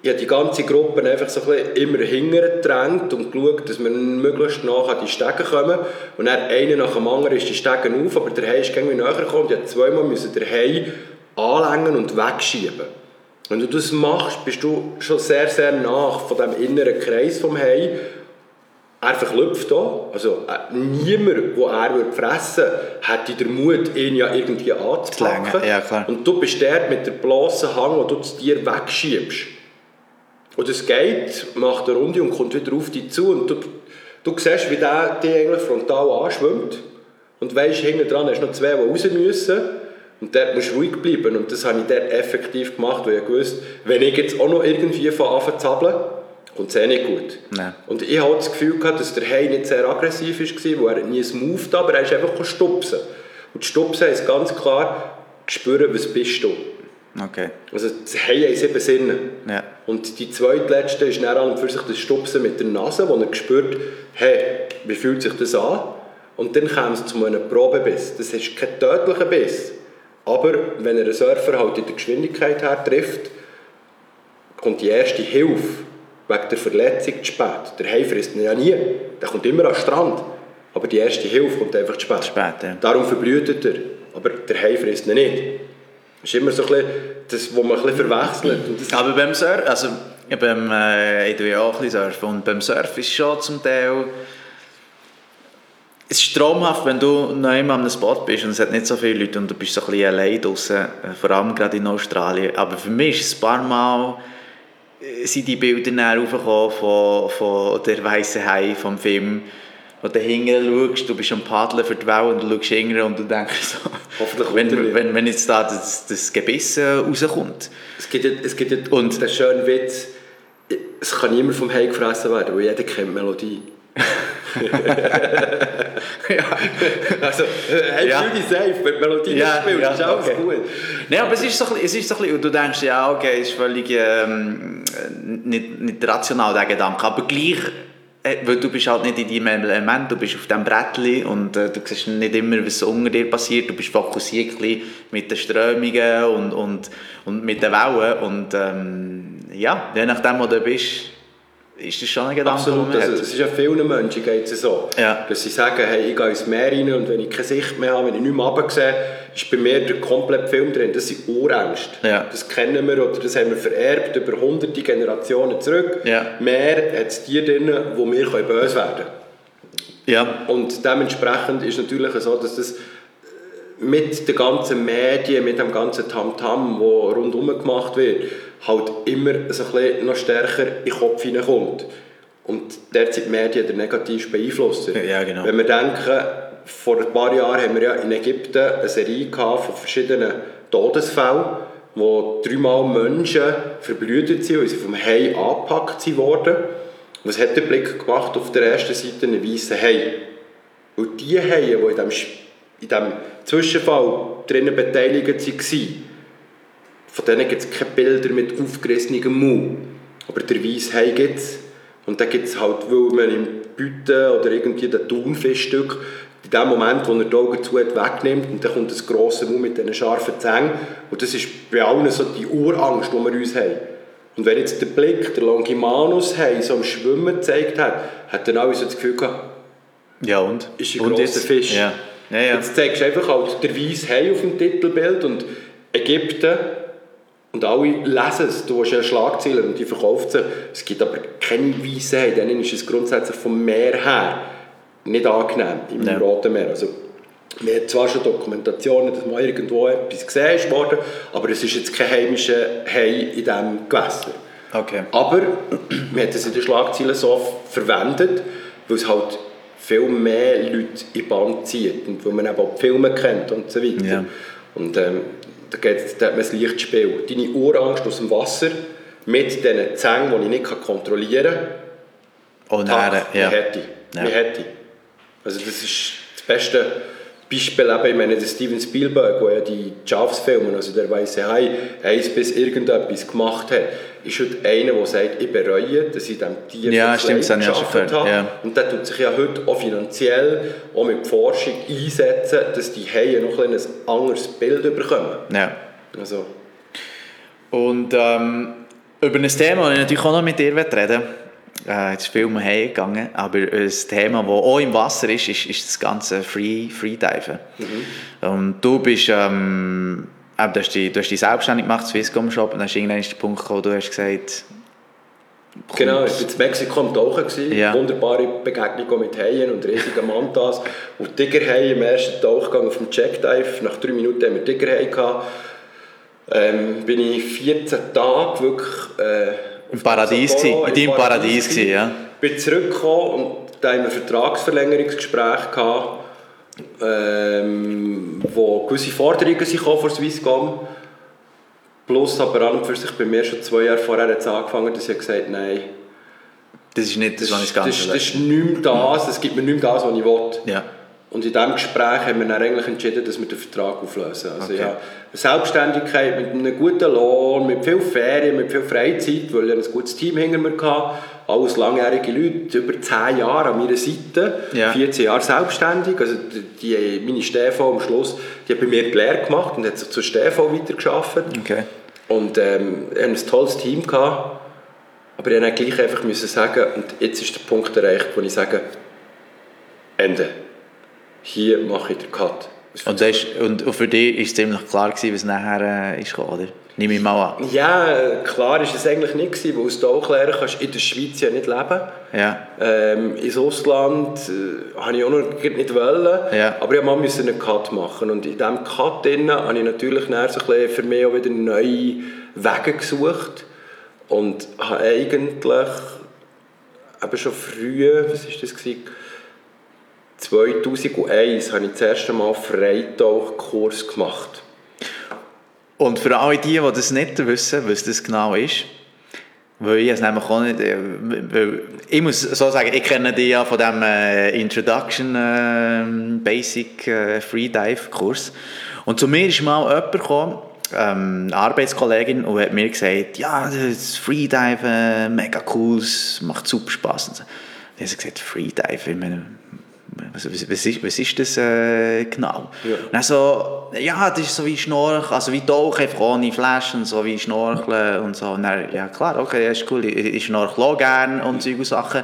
ich habe die ganze Gruppe einfach so ein bisschen immer hingedrängt und geschaut, dass wir möglichst nah an die Stege kommen. Und dann einer nach dem anderen ist die Stegen auf, aber der Hai ist irgendwie näher gekommen und ich musste zweimal den Hai anlängen und wegschieben. Wenn du das machst, bist du schon sehr, sehr nah von dem inneren Kreis vom Hai. Er verklüpft auch. Also niemand, den er fressen würde, hätte den Mut, ihn ja irgendwie anzupacken. Ja, klar. Und du bist dort mit der bloßen Hang, wo du das Tier wegschiebst. Und es geht, macht eine Runde und kommt wieder auf dich zu. Und du siehst, wie der dich eigentlich frontal anschwimmt. Und weisst, hinten dran hast du noch zwei, die raus müssen. Und dort musst du ruhig bleiben. Und das habe ich dort effektiv gemacht, weil ich wusste, wenn ich jetzt auch noch irgendwie anfange zu zappeln, kommt es nicht gut. Nein. Und ich hatte das Gefühl, dass der Hai nicht sehr aggressiv war, weil er nie moved, aber er ist einfach stupsen. Und Stupsen heisst ganz klar, spüren, was bist du. Okay. Also das Hai hat 7 Sinne. Ja. Und die zweitletzte ist dann an und für sich das Stupsen mit der Nase, wo er spürt, hey, wie fühlt sich das an? Und dann kommt es zu einem Probebiss. Das ist kein tödlicher Biss. Aber wenn er einen Surfer halt in der Geschwindigkeit her trifft, kommt die erste Hilfe wegen der Verletzung zu spät. Der Hai frisst ihn ja nie. Der kommt immer an den Strand. Aber die erste Hilfe kommt einfach zu spät. Ja. Darum verblüht er. Aber der Hai frisst ihn nicht. Das ist immer so ein bisschen das, was man ein bisschen verwechselt. Und das Aber beim Surfen, also ich tue ja auch ein bisschen surfen und beim Surfen ist schon zum Teil es ist traumhaft, wenn du noch einmal an einem Spot bist und es hat nicht so viele Leute und du bist so ein bisschen allein draussen, vor allem gerade in Australien. Aber für mich ist es ein paar Mal sind die Bilder dann raufgekommen von der weißen Hai vom Film, wo du hinten schaust, du bist am Paddeln für die Welle und du schaust hinten und du denkst so, wenn jetzt da das Gebiss rauskommt. Es gibt ja den schönen Witz, es kann niemand vom Hai gefressen werden, weil jeder kennt die Melodie. Ja. Also, fühl dich safe, wenn die Melodie nicht spielst, ist alles gut. Nein, aber es ist so ein bisschen, und du denkst, ja, okay, es ist völlig nicht rational, der Gedanke, aber gleich, weil du bist halt nicht in deinem Element, du bist auf diesem Brettchen und du siehst nicht immer, was unter dir passiert, du bist fokussiert mit den Strömungen und mit den Wellen und ja, je nachdem, wo du bist, ist das schon ein Gedanke, absolut, also, es ist ja vielen Menschen geht es so, dass sie sagen, hey, ich gehe ins Meer rein und wenn ich keine Sicht mehr habe, wenn ich nicht mehr runtersehe, ist bei mir der komplette Film drin. Das sind Urängste. Ja. Das kennen wir oder das haben wir vererbt über hunderte Generationen zurück. Ja. Meer hat es die drin, wo wir böse werden können. Ja. Und dementsprechend ist es natürlich so, dass das mit den ganzen Medien, mit dem ganzen Tamtam, das rundherum gemacht wird, halt immer so ein bisschen noch stärker in den Kopf hineinkommt. Und derzeit die Medien der negativ beeinflussen. Ja, genau. Wenn wir denken, vor ein paar Jahren haben wir ja in Ägypten eine Serie gehabt von verschiedenen Todesfällen, wo 3-mal Menschen verblüht sind, weil sie vom Hai angepackt wurden. Was hat der Blick gemacht auf der ersten Seite? Einen weißen Hai. Und die Haie, die in diesem Zwischenfall drinnen beteiligt waren, von denen gibt es keine Bilder mit aufgerissenem Mund. Aber der weiße Hai gibt es. Und dann gibt es halt, weil man im Büten oder irgendwie den Thunfischstück in dem Moment, wo er die Augen zu hat, wegnimmt und dann kommt das grosse Mund mit diesen scharfen Zähnen. Und das ist bei allen so die Urangst, die wir uns haben. Und wenn jetzt der Blick, der Longimanus-Hai so am Schwimmen gezeigt hat, hat dann alle so das Gefühl gehabt, ja und? Ist ein grosser Fisch. Ja. Ja, ja. Jetzt zeigst du einfach halt der weiße Hai auf dem Titelbild und Ägypten und alle lesen es. Du hast ja Schlagzeilen und die verkauft sich. Es gibt aber keine weißen Hai, denen ist es grundsätzlich vom Meer her nicht angenehm im Roten Meer. Also, wir haben zwar schon Dokumentationen, dass mal irgendwo etwas gesehen wurde, aber es ist jetzt kein heimischer Hai in diesem Gewässer. Okay. Aber wir haben es in den Schlagzeilen so verwendet, weil es halt viel mehr Leute in die Band zieht und weil man eben auch die Filme kennt und so weiter. Ja. Und da hat man ein Lichtspiel. Deine Urangst aus dem Wasser mit diesen Zängen, die ich nicht kontrollieren kann, oh nein, wie hätte ich. Also das ist das beste Beispiel, ich meine, der Steven Spielberg, der ja die Jaws-Filme, also der weiße Hai, 1 bis irgendetwas gemacht hat, ist heute einer, der sagt, ich bereue, dass ich diesem Tier gearbeitet habe. Ja. Und der tut sich ja heute auch finanziell, auch mit Forschung einsetzen, dass die Haie noch ein anderes Bild bekommen. Ja. Also. Und Über ein Thema, das ich natürlich auch noch mit dir reden will. Jetzt ist viel mehr gegangen, aber ein Thema, das auch im Wasser ist das ganze Freediven. Und du bist, du hast dich selbstständig gemacht, Swisscom Shop, und dann hast du irgendwann den Punkt gekommen, du hast gesagt... Genau, ich war in Mexiko am Tauchen. Ja. Wunderbare Begegnung mit Haien und riesigen Mantas. Und Tigerhaie im ersten Tauchgang auf dem Checkdive. Nach 3 Minuten haben wir Tigerhaie gehabt. Bin ich 14 Tage wirklich im Paradies in deinem Paradies, ja. Bin zurückgekommen und da haben wir ein Vertragsverlängerungsgespräch gehabt, wo gewisse Forderungen von Swisscom. Plus aber an und für sich bei mir schon 2 Jahre vorher hat es angefangen, dass ich gesagt habe, nein. Das ist nicht das, was ich ganz Das ist nicht mehr das, es gibt mir nicht mehr das, was ich will. Ja. Und in diesem Gespräch haben wir dann eigentlich entschieden, dass wir den Vertrag auflösen. Also okay. ja, eine Selbstständigkeit mit einem guten Lohn, mit viel Ferien, mit viel Freizeit, weil ich ein gutes Team hinter mir hatte. Alles langjährige Leute, über 10 Jahre an meiner Seite, ja. 14 Jahre selbstständig. Also meine Stefan am Schluss, die hat bei mir die Lehre gemacht und hat sich zu Stefan weitergearbeitet. Okay. Und wir hatten ein tolles Team gehabt, aber ich musste gleich einfach sagen, und jetzt ist der Punkt erreicht, wo ich sage, Ende. Hier mache ich den Cut. Und für dich war es ziemlich klar, was nachher ist, oder? Nehme ich mal an. Ja, klar ist es eigentlich nicht gewesen, weil als Tauchlehrer kannst du in der Schweiz ja nicht leben. Ja. Ins Ausland wollte ich auch noch nicht wollen, ja. Aber ich musste einen Cut machen. Und in diesem Cut habe ich natürlich so ein bisschen für mich auch wieder neue Wege gesucht. Und habe eigentlich eben schon früh, was war das gewesen? 2001 habe ich das erste Mal Freitauchkurs gemacht. Und für alle die das nicht wissen, was das genau ist, weil ich es nämlich auch nicht, weil ich muss so sagen, ich kenne die ja von dem Introduction Basic Freedive Kurs. Und zu mir ist mal jemand gekommen, eine Arbeitskollegin, und hat mir gesagt, ja, das Freedive, mega cool, es macht super Spass. Und so. Ich habe gesagt, Freedive, ich meine, was ist das genau? Ja. Und dann so, ja, das ist so wie Schnorcheln, also wie Tauchen, einfach ohne Flaschen, so wie Schnorcheln und so. Und dann, ja klar, okay, das ist cool, ich schnorchle auch gerne und solche Sachen.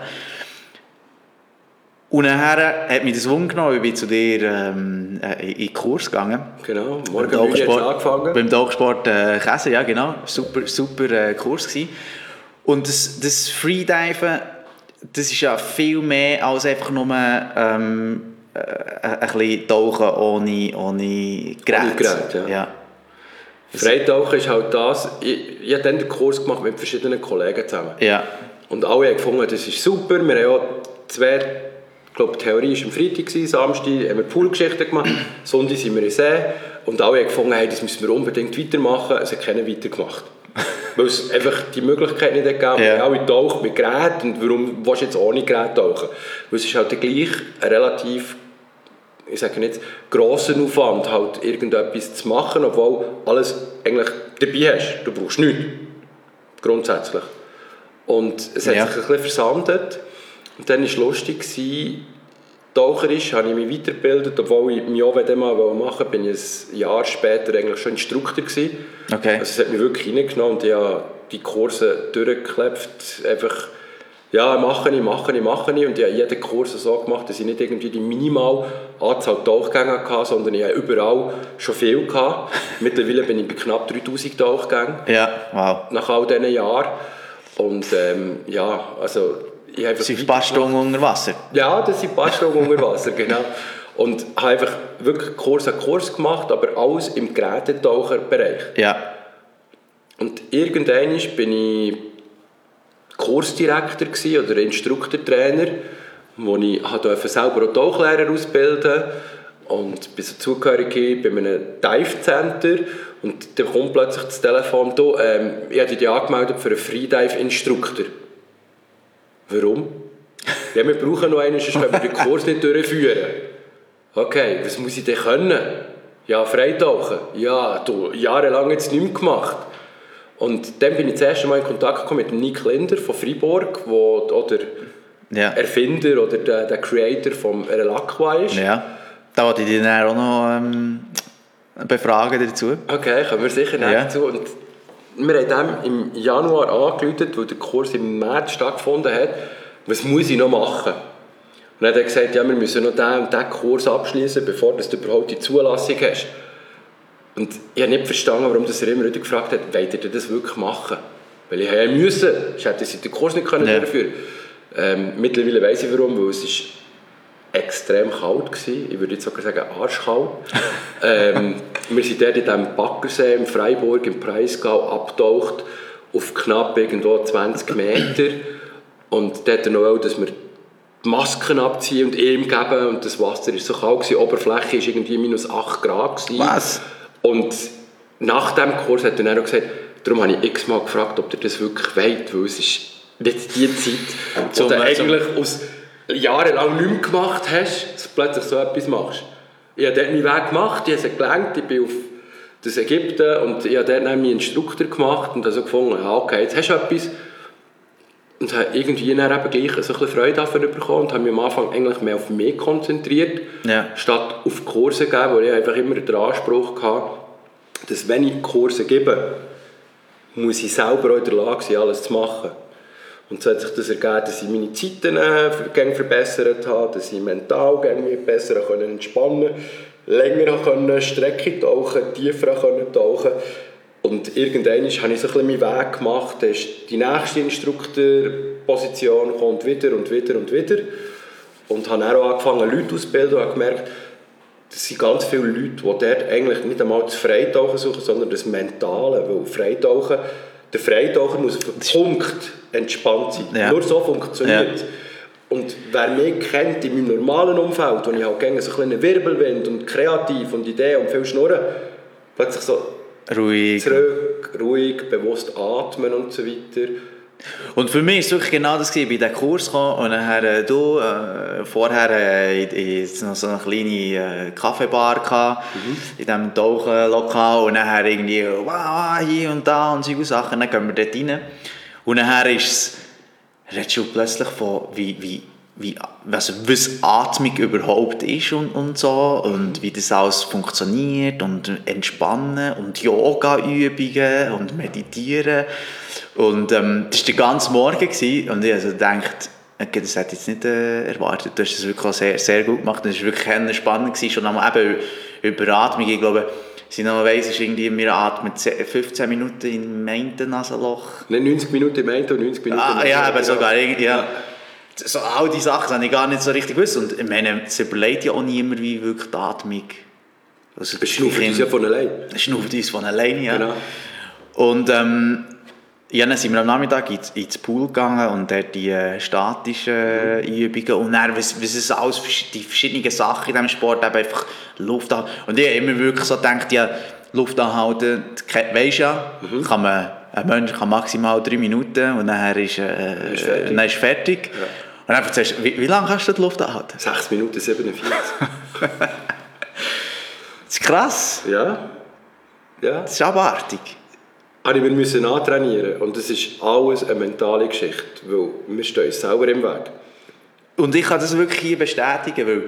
Und nachher hat mich das Wunder genommen, ich bin zu dir in den Kurs gegangen. Genau, morgen hast du angefangen. Beim Tauchsport Käse, ja genau, super Kurs gewesen. Und das Freediven, das ist ja viel mehr als einfach nur ein bisschen tauchen ohne Gerät. Ohne Gerät, ja. Ja. Freitauchen ist halt das, ich habe dann den Kurs gemacht mit verschiedenen Kollegen zusammen. Ja. Und alle haben gefunden, das ist super. Wir haben auch 2, ich glaube die Theorie war am Freitag, Samstag haben wir Poolgeschichten gemacht, Sonntag sind wir in See. Und alle haben gefunden, hey, das müssen wir unbedingt weitermachen. Es hat keiner weitergemacht. Weil es einfach die Möglichkeit nicht gegeben hat. Ja. Alle tauchen mit Gerät, und warum willst du jetzt ohne Gerät tauchen? Weil es ist halt gleich ein relativ, ich sage nicht, grosser Aufwand, halt irgendetwas zu machen, obwohl alles eigentlich dabei hast. Du brauchst nichts. Grundsätzlich. Und es hat sich ein bisschen versandet. Und dann war es lustig, taucherisch habe ich mich weitergebildet, obwohl ich mich auch mal machen wollte, bin ich ein Jahr später eigentlich schon Instruktor gewesen. Okay. Also es hat mich wirklich reingenommen und ich habe die Kurse durchgeklebt, einfach, ja, mache ich und ich habe jeden Kurs so gemacht, dass ich nicht irgendwie die Minimalanzahl Tauchgänge hatte, sondern ich habe überall schon viel gehabt. Mittlerweile bin ich bei knapp 3000 Tauchgängen. Ja, wow. Nach all diesen Jahren. Und ja, also das sind ein paar Stunden unter Wasser. Ja, das sind ein paar Stunden unter Wasser, genau. Und habe einfach wirklich Kurs an Kurs gemacht, aber alles im Gerätetaucherbereich. Ja. Und irgendwann bin ich Kursdirektor oder Instruktortrainer, wo ich selber auch Tauchlehrer ausbilden durfte. Und bin so zugehörig bei einem Dive Center. Und dann kommt plötzlich das Telefon, ich habe dich angemeldet für einen Freedive-Instruktor. Warum? Ja, wir brauchen noch einen, sonst können wir den Kurs nicht durchführen. Okay, was muss ich denn können? Ja, Freitauchen. Ja, du, jahrelang jetzt nichts gemacht. Und dann bin ich das erste Mal in Kontakt gekommen mit Nick Linder von Freiburg, der Erfinder oder der Creator vom Relaqua ist. Ja, da wollte ich dich dann auch noch befragen dazu. Okay, kommen wir sicher dazu. Und wir haben dem im Januar angerufen, weil der Kurs im März stattgefunden hat. Was muss ich noch machen? Und dann hat er gesagt, ja, wir müssen noch diesen und diesen Kurs abschließen, bevor du überhaupt die Zulassung hast. Und ich habe nicht verstanden, warum er immer wieder gefragt hat, wollt ihr das wirklich machen? Weil ich ja müssen, ich hätte den Kurs nicht durchführen können. Mittlerweile weiss ich warum, weil es ist extrem kalt war. Ich würde jetzt sogar sagen arschkalt. Wir sind dort in diesem Baggersee in Freiburg im Breisgau abgetaucht auf knapp irgendwo 20 Meter. Und dort noch auch, dass wir die Masken abziehen und ihm geben. Und das Wasser war so kalt, die Oberfläche war irgendwie minus 8 Grad. Was? Und nach diesem Kurs hat er dann auch gesagt, darum habe ich x-mal gefragt, ob ihr das wirklich wollt, weil es ist nicht die Zeit, wo du eigentlich aus jahrelang nichts gemacht hast, dass du plötzlich so etwas machst. Ich habe dort meinen Weg gemacht, ich habe es gelernt, ich bin auf das Ägypten und ich habe dort meinen Instruktor gemacht und habe so gefunden, ja, okay, jetzt hast du etwas. Und habe irgendwie dann eben gleich so ein bisschen Freude dafür bekommen und habe mich am Anfang eigentlich mehr auf mich konzentriert, statt auf Kurse zu geben, wo ich einfach immer den Anspruch hatte, dass wenn ich Kurse gebe, muss ich selber auch in der Lage sein, alles zu machen. Und so hat sich das ergeben, dass ich meine Zeiten verbessert habe, dass ich mental besser entspannen konnte, länger Strecke tauchen, tiefer tauchen. Und irgendwann habe ich so ein bisschen meinen Weg gemacht, da ist die nächste Instruktorposition kommt wieder und wieder und wieder. Und habe dann auch angefangen, Leute auszubilden und habe gemerkt, das sind ganz viele Leute, die dort eigentlich nicht einmal das Freitauchen suchen, sondern das Mentale. Weil der Freitaucher muss auf den Punkt entspannt sein. Ja. Nur so funktioniert es. Ja. Und wer mich kennt in meinem normalen Umfeld, wo ich halt gerne so ein bisschen Wirbelwind und kreativ und Ideen und viel Schnurren, plötzlich so ruhig, bewusst atmen und so weiter. Und für mich war es wirklich genau das, ich bin in diesen Kurs gekommen und nachher vorher noch so eine kleine Kaffeebar gehabt, in diesem Tauchenlokal und nachher irgendwie wow, hier und da und solche Sachen, dann gehen wir dort rein und nachher redest du plötzlich von was Atmung überhaupt ist und so und wie das alles funktioniert und Entspannen und Yoga-Übungen und Meditieren und das war der ganze Morgen gewesen. Und ich also gedacht, okay, das hätte ich jetzt nicht erwartet, du hast das wirklich sehr, sehr gut gemacht, das war wirklich spannend gewesen, schon einmal eben über Atmung, ich glaube, was ich noch weiss, ist irgendwie, wir atmen 15 Minuten im einen Nasenloch. Nicht 90 Minuten im einen und 90 Minuten im ja, aber sogar irgendwie, ja. So, all diese Sachen habe ich gar nicht so richtig gewusst. Und ich meine, es überlegt ja auch niemand, wie wirklich die Atmung... Also, es schnauft uns ja von allein. Es schnauft uns von allein, ja. Genau. Und dann sind wir am Nachmittag ins Pool gegangen und dort die statischen Übungen. Und dann, was es alles, die verschiedenen Sachen in diesem Sport, eben einfach Luft anhalten. Und ich habe immer wirklich so gedacht, ja, Luft anhalten, weisst ja, ein Mensch kann maximal 3 Minuten und dann ist fertig. Ja. Und dann erzählst du, wie lange kannst du die Luft anhalten? 6 Minuten 47. Das ist krass. Ja. Das ist abartig. Aber wir müssen antrainieren und das ist alles eine mentale Geschichte, weil wir stehen uns selber im Weg. Und ich kann das wirklich hier bestätigen, weil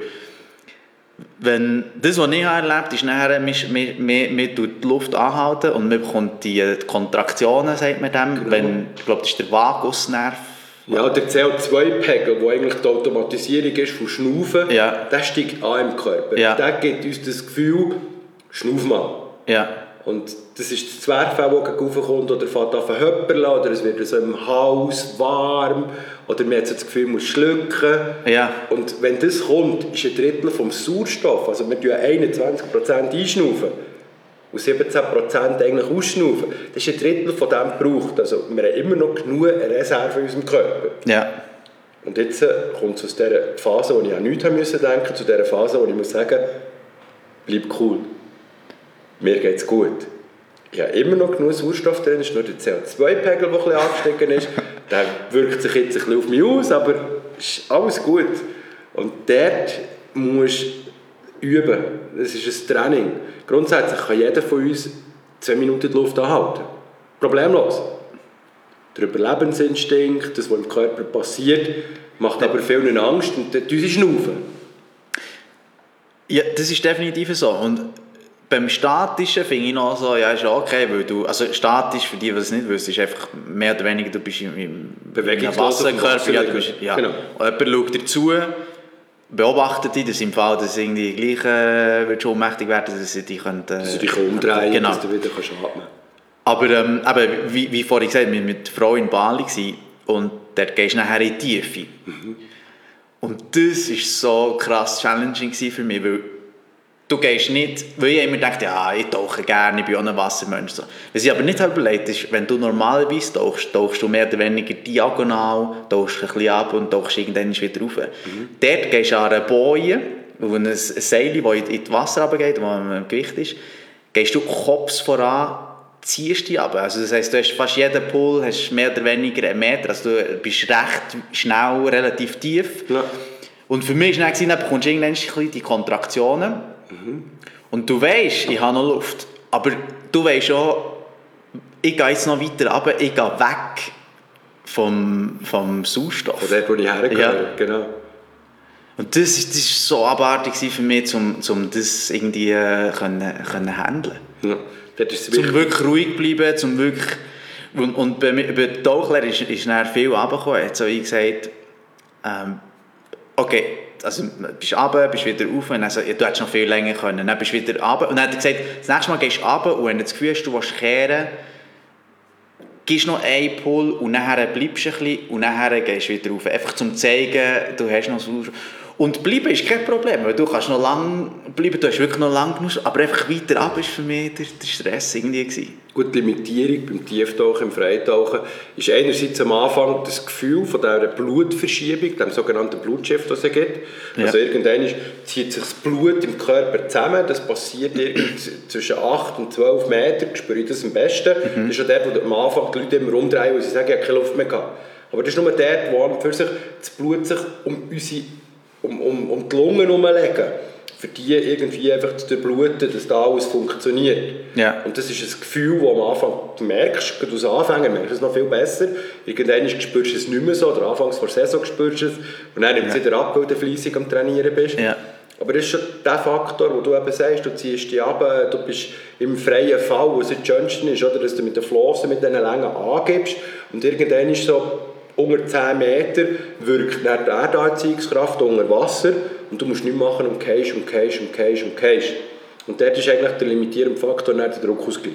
wenn das, was ich erlebt habe, ist nachher, man tut die Luft anhalten und man bekommt die Kontraktionen, sagt man dem, genau. Ich glaube, das ist der Vagusnerv. Ja, der CO2-Pegel, der eigentlich die Automatisierung ist von Schnaufen, der steigt an im Körper. Ja. Der gibt uns das Gefühl, schnauf mal. Ja. Und das ist das Zwerchfell, das gegen raufkommt, oder fährt an zu höpern, oder es wird so im Hals warm, oder man hat so das Gefühl, man muss schlucken. Ja. Und wenn das kommt, ist ein Drittel vom Sauerstoff, also wir tun 21% einschnaufen und 17% eigentlich ausschnaufen. Das ist ein Drittel von dem gebraucht. Also wir haben immer noch genug Reserve in unserem Körper. Ja. Und jetzt kommt es aus dieser Phase, wo ich an nichts denken musste, zu dieser Phase, wo ich muss sagen, bleib cool. Mir geht es gut. Ich habe immer noch genug Sauerstoff drin, es ist nur der CO2-Pegel, der ein bisschen angestiegen ist. Der wirkt sich jetzt ein bisschen auf mich aus, aber es ist alles gut. Und dort musst du üben. Das ist ein Training. Grundsätzlich kann jeder von uns 2 Minuten die Luft anhalten. Problemlos. Der Überlebensinstinkt, das, was im Körper passiert, macht aber vielen Angst und tut uns schnaufen. Ja, das ist definitiv so. Und beim Statischen finde ich noch so, ja, ist okay, weil du, also statisch, für die, die es nicht wissen, ist einfach mehr oder weniger, du bist im Wasserkörper, ja, genau. Und jemand schaut dir zu, beobachtet dich, dass im Fall, dass irgendwie gleich wird schon ohnmächtig werden, dass sie dich umdrehen, genau. Dass du wieder atmen kannst. Aber wie vorhin gesagt, wir waren mit der Frau in Bali und dort gehst du nachher in die Tiefe. Und das war so krass challenging für mich, weil du gehst nicht, weil ich immer dachte, ja, ich tauche gerne, ich bin auch ein Wassermensch. So. Was ich aber nicht überlegt habe, ist, wenn du normalerweise tauchst du mehr oder weniger diagonal, tauchst ein bisschen ab und tauchst irgendwann wieder rauf. Dort gehst du an einer Boje, ein Seil, das in das Wasser runtergeht, wo am Gewicht ist, gehst du Kopf voran, ziehst dich runter. Also das heisst, du hast fast jeden Pool hast mehr oder weniger einen Meter, also du bist recht schnell, relativ tief. Ja. Und für mich war dann, bekommst du irgendwann die Kontraktionen. Und du weisst, ich habe noch Luft. Aber du weisst auch, ich gehe jetzt noch weiter runter, ich gehe weg vom Sauerstoff. Von dort, wo ich hergehe, ja. Genau. Und das war so abartig für mich, um das irgendwie können handeln. Ja. Zum wirklich ruhig bleiben, zum wirklich... Und bei der Tauchlehrer ist dann viel runtergekommen. Er hat so gesagt, okay, also bist runter, bist wieder rauf und dann so, ja, du hättest noch viel länger können. Dann bist du wieder runter und dann hat er gesagt, das nächste Mal gehst du runter und wenn du das Gefühl hast, du willst kehren, gibst noch einen Pull und nachher bleibst du ein bisschen und nachher gehst du wieder rauf. Einfach zum zeigen, du hast noch so... Und bleiben ist kein Problem, weil du kannst noch lang bleiben, du hast wirklich noch lang genug, aber einfach weiter ab war für mich der Stress irgendwie gewesen. Gut, die Limitierung beim Tieftauchen, im Freitauchen, ist einerseits am Anfang das Gefühl von dieser Blutverschiebung, dem sogenannten Blutschiff, das es gibt. Ja. Also irgendwann zieht sich das Blut im Körper zusammen, das passiert zwischen 8 und 12 Metern, spüre ich das am besten. Das ist ja der, wo am Anfang die Leute immer umdrehen, weil sie sagen, ich habe keine Luft mehr gehabt. Aber das ist nur der, wo für sich das Blut sich um die Lungen herumlegen, für die irgendwie einfach zu durchbluten, dass da alles funktioniert. Ja. Und das ist ein Gefühl, das am Anfang du merkst, gerade als Anfänger merkst du es noch viel besser. Irgendwann spürst du es nicht mehr so, oder anfangs vor der Saison spürst du es, und dann nimmt es wieder ab, weil du fleissig am Trainieren bist. Ja. Aber das ist schon der Faktor, wo du eben sagst, du ziehst dich ab, du bist im freien Fall, wo es das Schönste ist, oder, dass du mit den Flossen, mit diesen Längen angibst, und irgendwann ist so, unter 10 Meter wirkt dann die Erdanziehungskraft unter Wasser und du musst nichts machen und gehst. Und dort ist eigentlich der limitierende Faktor der Druckausgleich.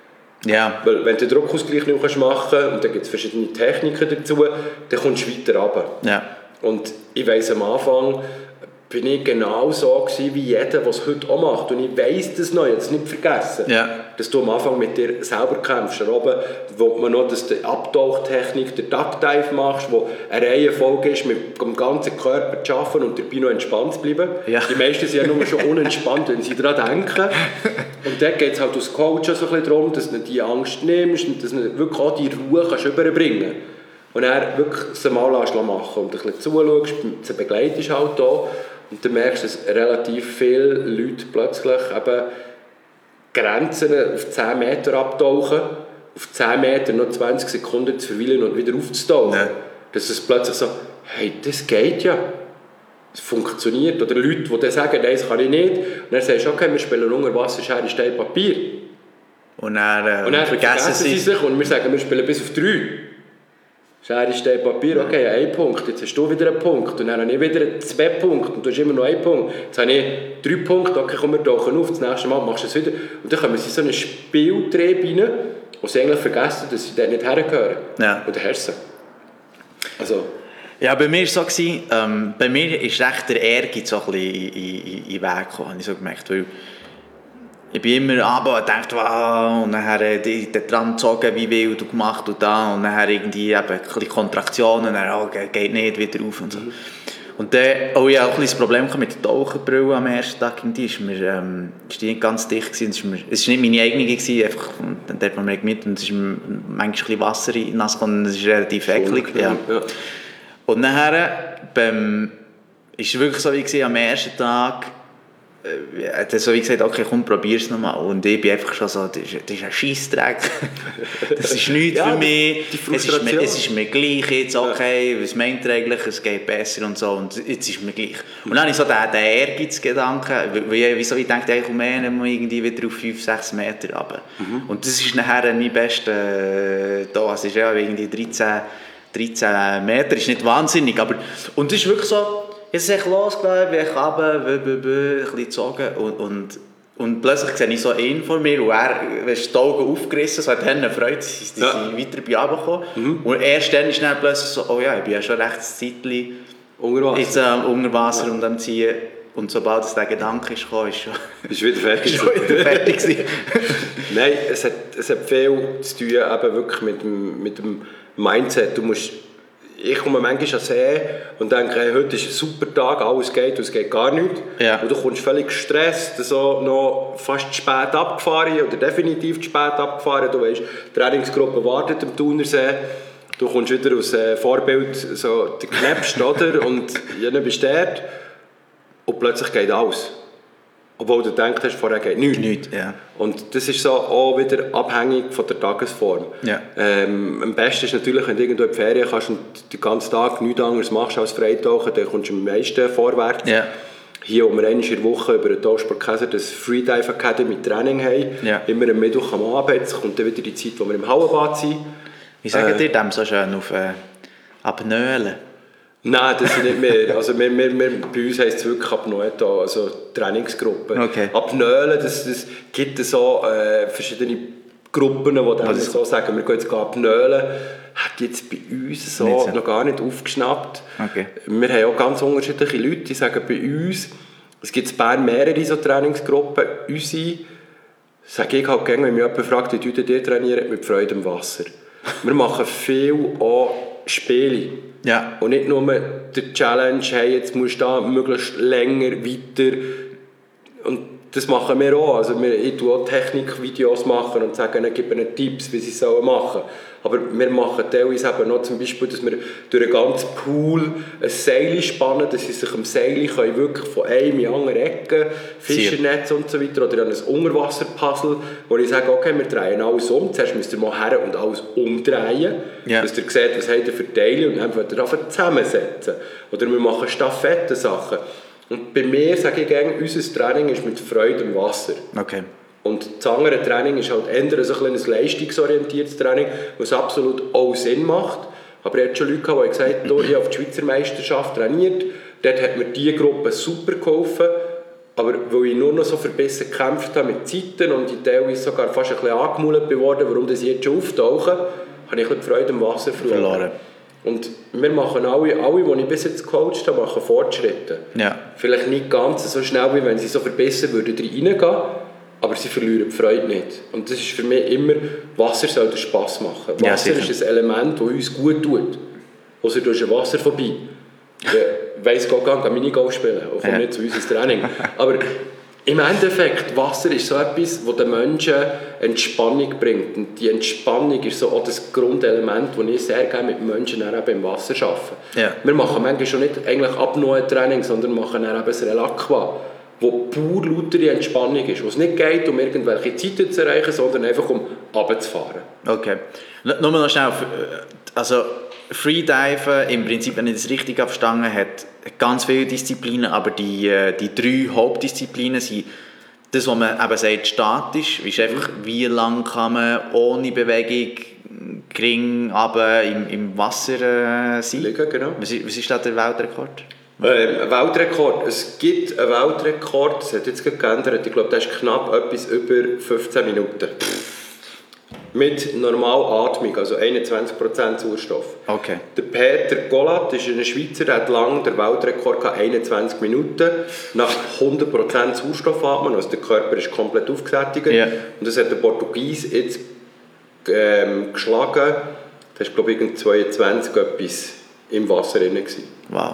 Ja. Weil wenn du den Druckausgleich nicht machen kannst, und dann gibt es verschiedene Techniken dazu, dann kommst du weiter runter. Ja. Und ich weiss, am Anfang bin ich genau so gewesen, wie jeder, der es heute auch macht. Und ich weiss das noch, ich habe es nicht vergessen, dass du am Anfang mit dir selber kämpfst. Da oben will man noch, dass du die Abtauchtechnik, den Duckdive machst, wo eine Reihenfolge ist, mit dem ganzen Körper zu arbeiten und dabei noch entspannt zu bleiben. Ja. Die meisten sind ja nur schon unentspannt, wenn sie daran denken. Und dort geht es halt als Coach so ein bisschen darum, dass du die Angst nimmst und dass du wirklich auch die Ruhe überbringen kannst. Und dann wirklich es mal machen und ein bisschen zuschaust, sie begleitest halt da. Und dann merkst du, dass relativ viele Leute plötzlich eben Grenzen auf 10 Meter abtauchen, auf 10 Meter noch 20 Sekunden zu verweilen und wieder aufzutauchen. Ja. Dass es plötzlich so, hey, das geht ja. Es funktioniert. Oder Leute, die dann sagen, nein, das kann ich nicht. Und dann sagst du, okay, wir spielen unter Wasser, Schere, Stein, Papier. Und dann vergessen sie sich und wir sagen, wir spielen bis auf 3. Schere, Stein, Papier, okay, 1 Punkt, jetzt hast du wieder einen Punkt und dann habe ich wieder 2 Punkte und du hast immer noch 1 Punkt. Jetzt habe ich 3 Punkte, okay, komm, wir tauchen auf, das nächste Mal machst du es wieder. Und dann kommen sie in so einen Spieltrieb rein, wo sie eigentlich vergessen, dass sie dort nicht hergehören. Ja. Und dann hast du sie. Also. Ja, bei mir war es so, bei mir ist recht der Ehrgeiz so ein bisschen in den Weg gekommen, habe ich so gemerkt, weil ich bin immer runter und dachte, wow, und dann den dran gezogen, wie wild du gemacht und da, und dann irgendwie eben ein bisschen Kontraktionen, und dann, oh, geht nicht, wieder auf und so. Und dann, ich hatte auch ein bisschen Problem mit der Taucherbrille am ersten Tag, die ist nicht ganz dicht gewesen, es war nicht meine eigene gewesen, einfach, und dort haben wir mit, und es ist manchmal ein bisschen Wasser nass gekommen, und es ist relativ eklig. Ja. Ja. Und nachher, war es wirklich so wie am ersten Tag, so wie gesagt, okay, komm, probier's nochmal. Und ich bin einfach schon so, das ist ein Scheissdreck. Das ist nichts für mich. Die Frustration. Es ist mir gleich jetzt, okay, was meint ihr eigentlich, es geht besser und so. Und jetzt ist mir gleich. Und dann habe ich so den Ehrgeizgedanken, wieso ich denke, ich komme irgendwie wieder auf 5-6 Meter runter. Und das ist nachher mein bester, es ist ja irgendwie 13 Meter, ist nicht wahnsinnig, aber, und es ist wirklich so, ich habe es losgelassen, bin ich runter, ein bisschen gezogen und plötzlich sehe ich so einen vor mir und er ist die Augen aufgerissen, so hat er Freude, sie sind weiter bei runtergekommen. Und erst dann ist dann plötzlich so, oh ja, ich bin ja schon recht ein Zeitchen unter Wasser und am Ziehen. Und sobald es der Gedanke ist gekommen, ist wieder fertig. Nein, es hat viel zu tun eben wirklich mit dem Mindset. Ich komme manchmal an See und denke, hey, heute ist ein super Tag, alles geht und es geht gar nicht. Ja. Und du kommst völlig gestresst, so noch fast zu spät abgefahren oder definitiv zu spät abgefahren. Du weißt, die Trainingsgruppe wartet am Thunersee. Du kommst wieder aus Vorbild, so der Knäpst, oder? Und jeder bist dort. Und plötzlich geht alles. Obwohl du denkst, vorher geht nichts. Ja. Und das ist so auch wieder abhängig von der Tagesform. Ja. Am besten ist natürlich, wenn du irgendwo in die Ferien kannst und den ganzen Tag nichts anderes machst als Freitauchen, dann kommst du am meisten vorwärts. Ja. Hier, wo wir einmal in der Woche über den Tauschsport Käser das Freedive Academy Training haben, immer am Mittwoch am Abend, jetzt kommt dann wieder die Zeit, wo wir im Hallenbad sind. Wie sagen ihr dem so schön auf Apnoelen? Nein, das sind nicht mehr. Also bei uns heisst es wirklich Apnoe, also Trainingsgruppen. Okay. Apnoe, das gibt so verschiedene Gruppen, die dann so sagen, wir gehen jetzt Apnoe. Hat jetzt bei uns so noch gar nicht aufgeschnappt. Okay. Wir haben auch ganz unterschiedliche Leute, die sagen bei uns, es gibt in Bern mehrere so Trainingsgruppen. Unsere, sage ich halt gerne, wenn mich jemand fragt, wie die trainieren, mit Freude im Wasser. Wir machen viel auch Spiele. Ja. Und nicht nur der Challenge, hey, jetzt musst du da möglichst länger weiter. Und das machen wir auch. Also ich tue auch Technikvideos machen und sage ihnen, gebe ihnen Tipps, wie sie es machen sollen. Aber wir machen teilweise eben noch zum Beispiel, dass wir durch einen ganzen Pool ein Seil spannen, dass sie sich am Seil können wirklich von einem in die andere Ecke, Fischernetz und so weiter, oder an ein Unterwasserpuzzle, wo ich sage, okay, wir drehen alles um, zuerst müsst ihr mal her und alles umdrehen, dass ihr seht, was habt ihr für Teile und dann wollt ihr einfach zusammensetzen. Oder wir machen Stafettensachen. Und bei mir sage ich gerne, unser Training ist mit Freude im Wasser. Okay. Und das andere Training ist halt eher ein leistungsorientiertes Training, was absolut auch Sinn macht. Aber ich hatte schon Leute gehabt, die gesagt haben, ich habe auf die Schweizer Meisterschaft trainiert, dort hat mir diese Gruppe super geholfen, aber weil ich nur noch so verbessert gekämpft habe mit Zeiten und ich teilweise sogar fast ein bisschen angemulet geworden, warum das jetzt schon auftauchen, habe ich die Freude im Wasser verloren. Und wir machen alle, die ich bis jetzt gecoacht habe, machen Fortschritte. Ja. Vielleicht nicht ganz so schnell, wie wenn sie so verbessern würden, reingehen, aber sie verlieren die Freude nicht. Und das ist für mich immer, Wasser soll den Spass machen. Wasser ist ein Element, das uns gut tut. Außer du hast ein Wasser vorbei. Ich weiss Gott, ich kann Minigolf spielen, auch nicht zu uns ins Training. Aber im Endeffekt, Wasser ist so etwas, das den Menschen Entspannung bringt. Und die Entspannung ist so auch das Grundelement, das ich sehr gerne mit Menschen eben im Wasser arbeite. Ja. Wir machen manchmal schon nicht eigentlich Apnoe-Training, sondern machen dann eben ein Relaqua, wo pur lautere Entspannung ist, wo es nicht geht, um irgendwelche Zeiten zu erreichen, sondern einfach um runterzufahren. Okay. Nur noch schnell, also Freediven, im Prinzip, wenn ich das richtig verstanden habe, hat ganz viele Disziplinen, aber die 3 Hauptdisziplinen sind das, was man eben sagt, statisch, ist einfach, wie lange kann man ohne Bewegung gering runter im Wasser sein. Liegen, genau. Was ist da der Weltrekord? Weltrekord. Es gibt einen Weltrekord, das hat jetzt geändert, ich glaube, das ist knapp etwas über 15 Minuten. Mit Normalatmung, also 21% Sauerstoff. Okay. Der Peter Golat ist ein Schweizer, der hat lange den Weltrekord gehabt, 21 Minuten nach 100% Sauerstoff atmen, also der Körper ist komplett aufgesättigt. Yeah. Und das hat der Portugies jetzt geschlagen. Das war, glaube ich, 22 etwas im Wasser drin. Wow.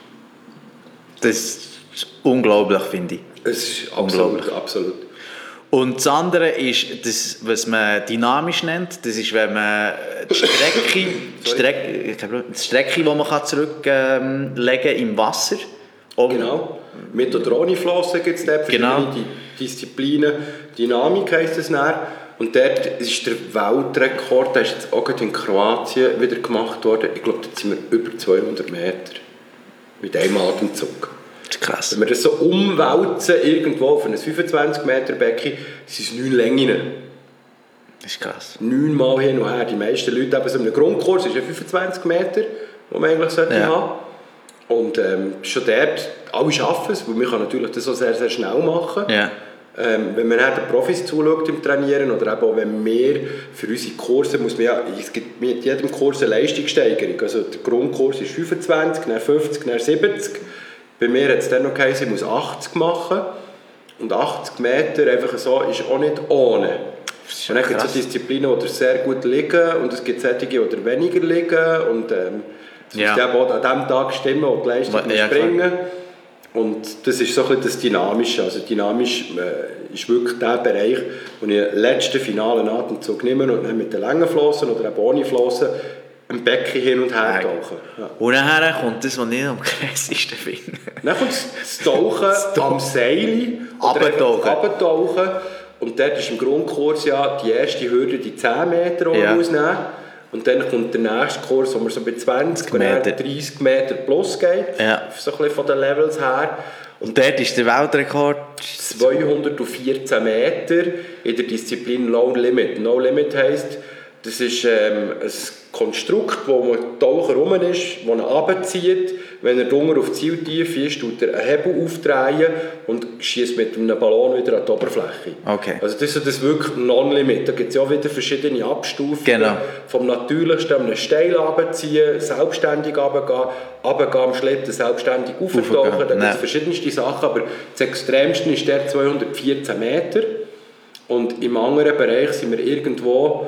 Das ist unglaublich, finde ich. Es ist unglaublich, absolut. Und das andere ist das, was man dynamisch nennt. Das ist, wenn man die Strecke, die man zurücklegen kann im Wasser Genau. Mit oder ohne Flossen gibt es dort verschiedene Disziplinen. Dynamik heisst es dann. Und dort ist der Weltrekord, der ist jetzt auch in Kroatien wieder gemacht worden. Ich glaube, dort sind wir über 200 Meter. Mit einem Atemzug. Das ist krass. Wenn wir das so umwälzen, irgendwo auf ein 25 Meter Becken, sind es 9 Längen. Das ist krass. 9 Mal hin und her. Die meisten Leute haben so einen Grundkurs, das ist ja 25 Meter, den man eigentlich haben sollte. Und schon dort, alle schaffen es, weil man kann natürlich das auch sehr, sehr schnell machen. Ja. Wenn man den Profis zuschaut im Trainieren oder eben auch wenn wir für unsere Kurse, muss man ja, es gibt mit jedem Kurs eine Leistungssteigerung. Also der Grundkurs ist 25, dann 50, dann 70. Bei mir hat es dann noch geheißen, ich muss 80 machen. Und 80 Meter einfach so ist auch nicht ohne. Und dann gibt es Disziplinen, die sehr gut liegen und es gibt solche, die weniger liegen. Und es muss eben auch an diesem Tag stimmen und die Leistung bringen. Und das ist so ein bisschen das Dynamische. Also dynamisch ist wirklich der Bereich, wo ich den letzten finalen Atemzug nehme und dann mit den langen Flossen oder eben ohne Flossen im Becken hin und her tauchen. Ja. Und nachher kommt das, was ich am krassesten finde. Dann kommt das Tauchen am Seil oder Abtauchen. Und dort ist im Grundkurs ja die erste Hürde die 10 Meter, die man muss nehmen. Und dann kommt der nächste Kurs, wo man so bei 20 Meter, 30 Meter plus geht, so ein bisschen von den Levels her. Und dort ist der Weltrekord 214 Meter in der Disziplin Low Limit. No Limit heisst, das ist ein Konstrukt, wo man Taucher rum ist, das ihn runterzieht. Wenn er drunter auf Zieltiefe ist, tut er einen Hebel aufdrehen und schießt mit einem Ballon wieder an die Oberfläche. Okay. Also das ist das wirklich Non-Limit. Da gibt es ja auch wieder verschiedene Abstufungen. Genau. Vom Natürlichsten einen steil runterziehen, selbstständig runtergehen am Schlitten, selbstständig auftauchen. Da gibt es verschiedenste Sachen, aber das Extremste ist der 214 Meter. Und im anderen Bereich sind wir irgendwo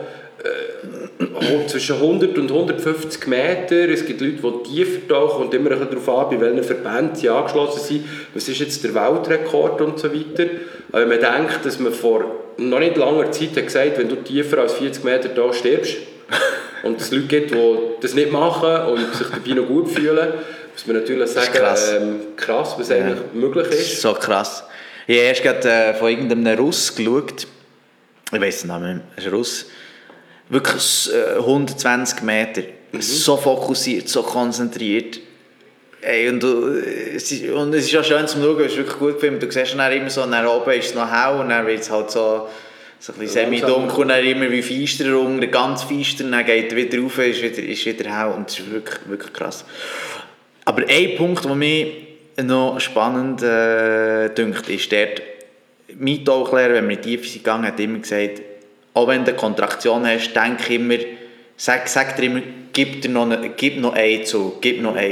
zwischen 100 und 150 Meter. Es gibt Leute, die tiefer tauchen und immer ein bisschen darauf an, bei welchen Verbänden sie angeschlossen sind. Was ist jetzt der Weltrekord und so weiter. Aber wenn man denkt, dass man vor noch nicht langer Zeit hat gesagt, wenn du tiefer als 40 Meter da stirbst und es Leute gibt, die das nicht machen und sich dabei noch gut fühlen, muss man natürlich sagen, krass, was eigentlich möglich ist. Das ist so krass. Ich habe erst gerade von irgendeinem Russ geschaut. Ich weiss den Namen nicht, es ist ein Russ. Wirklich 120 Meter, so fokussiert, so konzentriert. Ey, und es ist auch schön zum Schauen, es ist wirklich gut gefilmt. Du siehst dann immer so, nach oben ist es noch hell und dann wird es halt so ein bisschen semi-dunkel und dann immer wie feister runter, ganz feister, dann geht er wieder rauf, ist wieder hell und es ist wirklich, wirklich krass. Aber ein Punkt, der mich noch spannend dünkt, ist dort, mein Tauchlehrer, wenn wir in die Tiefe sind gegangen, hat immer gesagt, auch wenn du eine Kontraktion hast, denk immer, sag dir immer, gib noch einen Zug.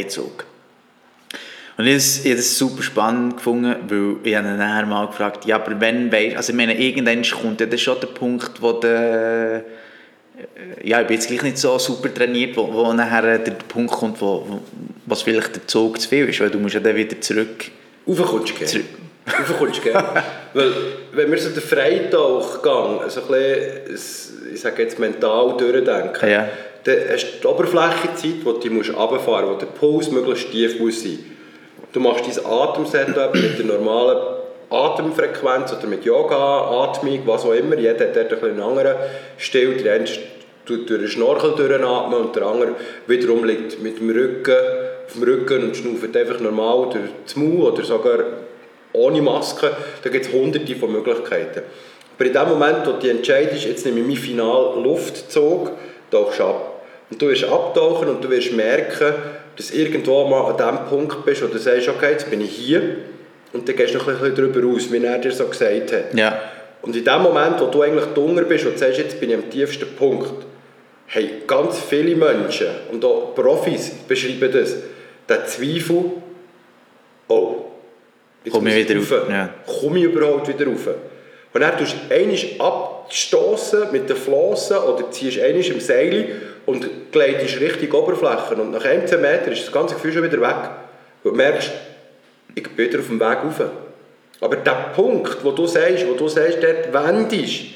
Und ich habe das super spannend gefunden, weil ich ihn nachher mal gefragt habe, ja, aber wenn weißt, also ich meine, irgendwann kommt ja dann schon der Punkt, wo der, ja, ich bin jetzt gleich nicht so super trainiert, wo nachher der Punkt kommt, wo vielleicht der Zug zu viel ist, weil du musst ja dann wieder zurück. Raufkommst du gell? Weil, wenn wir so den Freitauchgang so ein bisschen, ich sage jetzt mental durchdenken, dann hast du die Oberflächenzeit, wo du runterfahren musst, wo der Puls möglichst tief muss sein. Du machst dein Atemsetup mit der normalen Atemfrequenz oder mit Yoga, Atmung, was auch immer. Jeder hat dort einen anderen Stil. Der eine tut durch den Schnorchel durchatmen und der andere wiederum liegt mit dem Rücken auf dem Rücken und schnauft einfach normal durch das Maul oder sogar ohne Maske. Da gibt es hunderte von Möglichkeiten. Aber in dem Moment, wo du entscheidest, jetzt nehme ich meinen finalen Luftzug, tauchst du ab. Und du wirst abtauchen und du wirst merken, dass du irgendwo mal an dem Punkt bist, wo du sagst, okay, jetzt bin ich hier. Und dann gehst du noch ein bisschen darüber aus, wie er dir so gesagt hat. Ja. Und in dem Moment, wo du eigentlich drunter bist und sagst, jetzt bin ich am tiefsten Punkt, haben ganz viele Menschen und auch Profis beschreiben das, den Zweifel, oh, jetzt komme ich wieder rauf. Ja. Komme ich überhaupt wieder rauf? Und dann tust du einmal abstossen mit den Flossen oder ziehst einmal im Seil und gleitest Richtung Oberfläche. Und nach 10 Metern ist das ganze Gefühl schon wieder weg. Und du merkst, ich bin wieder auf dem Weg rauf. Aber der Punkt, wo du sagst, dort wendest,